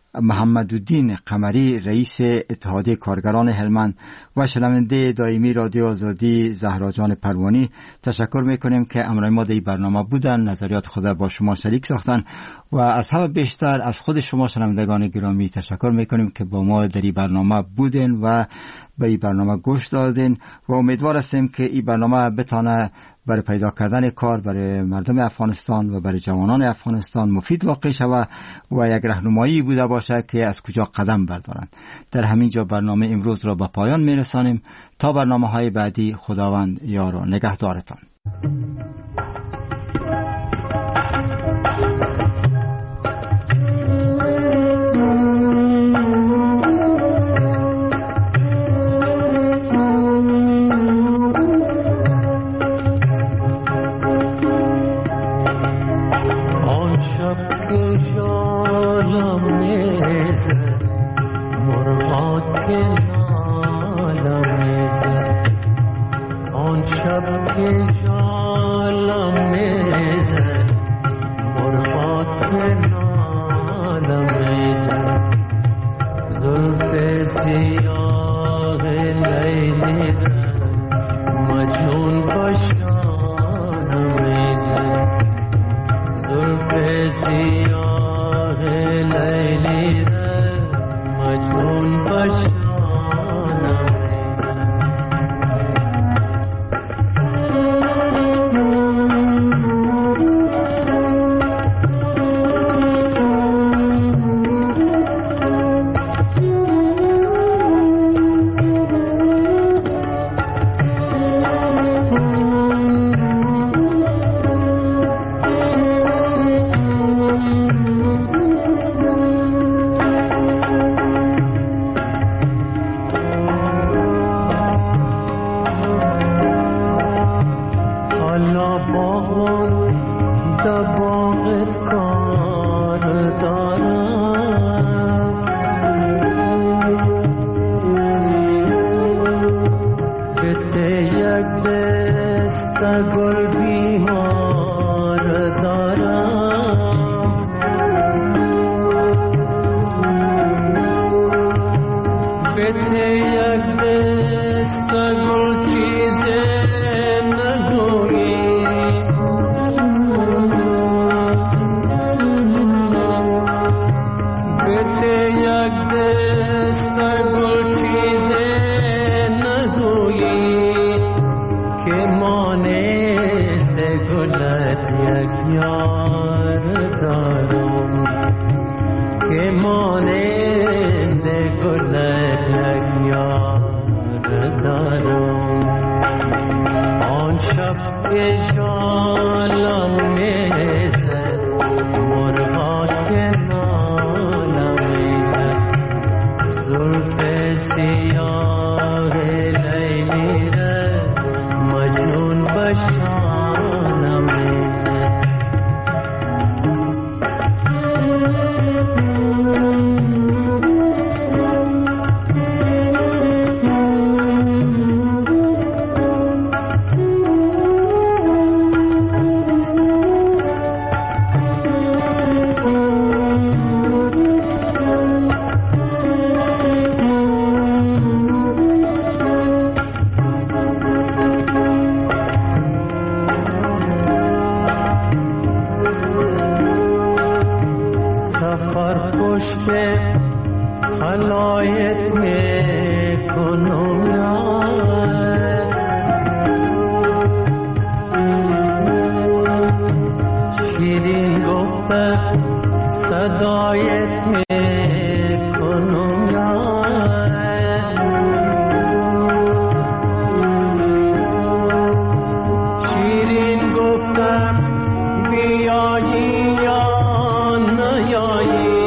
محمدالدین قمری رئیس اتحادیه کارگران هلمند و شنونده دائمی رادیو آزادی زهرا جان پروانی تشکر میکنیم که همراه ما در این برنامه بودن، نظریات خود با شما شریک ساختن و از همه بیشتر از خود شما شنوندگان گرامی تشکر میکنیم که با ما در این برنامه بودین و به این برنامه گوش دادین و امیدوار هستیم که این برنامه بتانه برای پیدا کردن کار برای مردم افغانستان و برای جوانان افغانستان مفید واقع شود و یک راهنمایی بوده باشه که از کجا قدم بردارند. در همین جا برنامه امروز را به پایان میرسانیم. تا برنامه های بعدی خداوند یار و نگهدارتان. سیاه لیلی گل بیمار دارم، بده یک دست گل چیز نگویی، بده یک دست گل چیز نگویی که مانند گلت یک یار دارم، که مانند گلت یک یار دارم. آن شب که جالم میزد مرغا که نالم میزد، زلف سیاه لیلی را مجنون بشانم میزد. سفر پشت خلایت میکنم یار، شیرین گفته صدایت میکنم یار، شیرین گفته بیایی یا نیایی،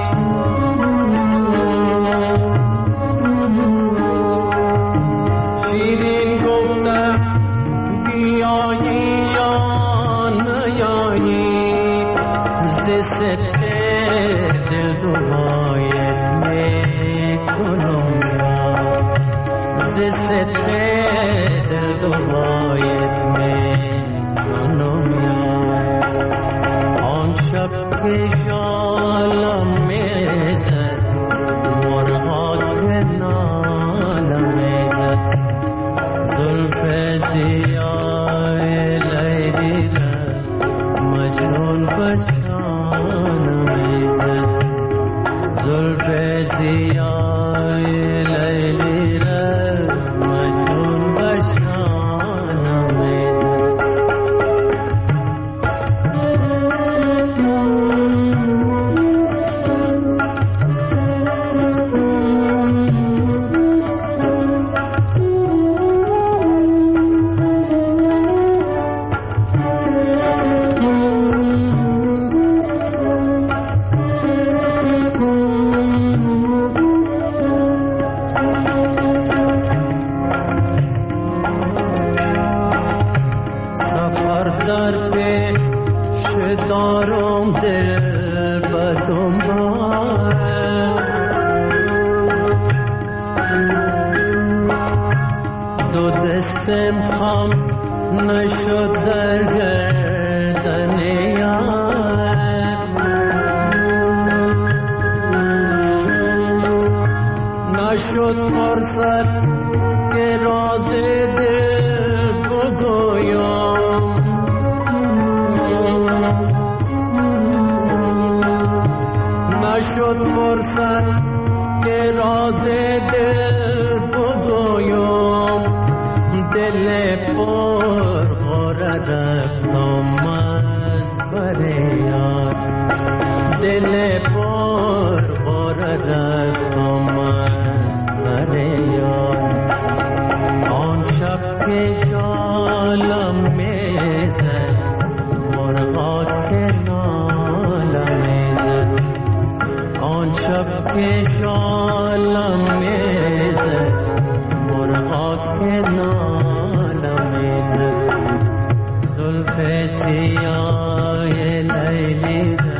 شیرین گفته بیایی یا نیایی، ز صدق دل دعایت میکنم یار، ز صدق دل دعایت میکنم یار. آن شب که جالم میزد مرغا که نالم میزد، زلف سیاه لیلی را مجنون بشانم میزد، زلف سیاه لیلی را مجنون بشانم میزد. سفر در پیش دارم دل بدنبال، دو دستم خم نشد در گردن یار، نشد فرصت که راز دل بگویم، نشد فرصت که راز دل بگویم، دل پر غره رفتم از بر یار، دل پر غره رفتم از بر یار. آن شب که جالم میزد مرغا که نالم میزد، آن شب که جالم میزد مرغا که نالم میزد، زلف سیاه لیلی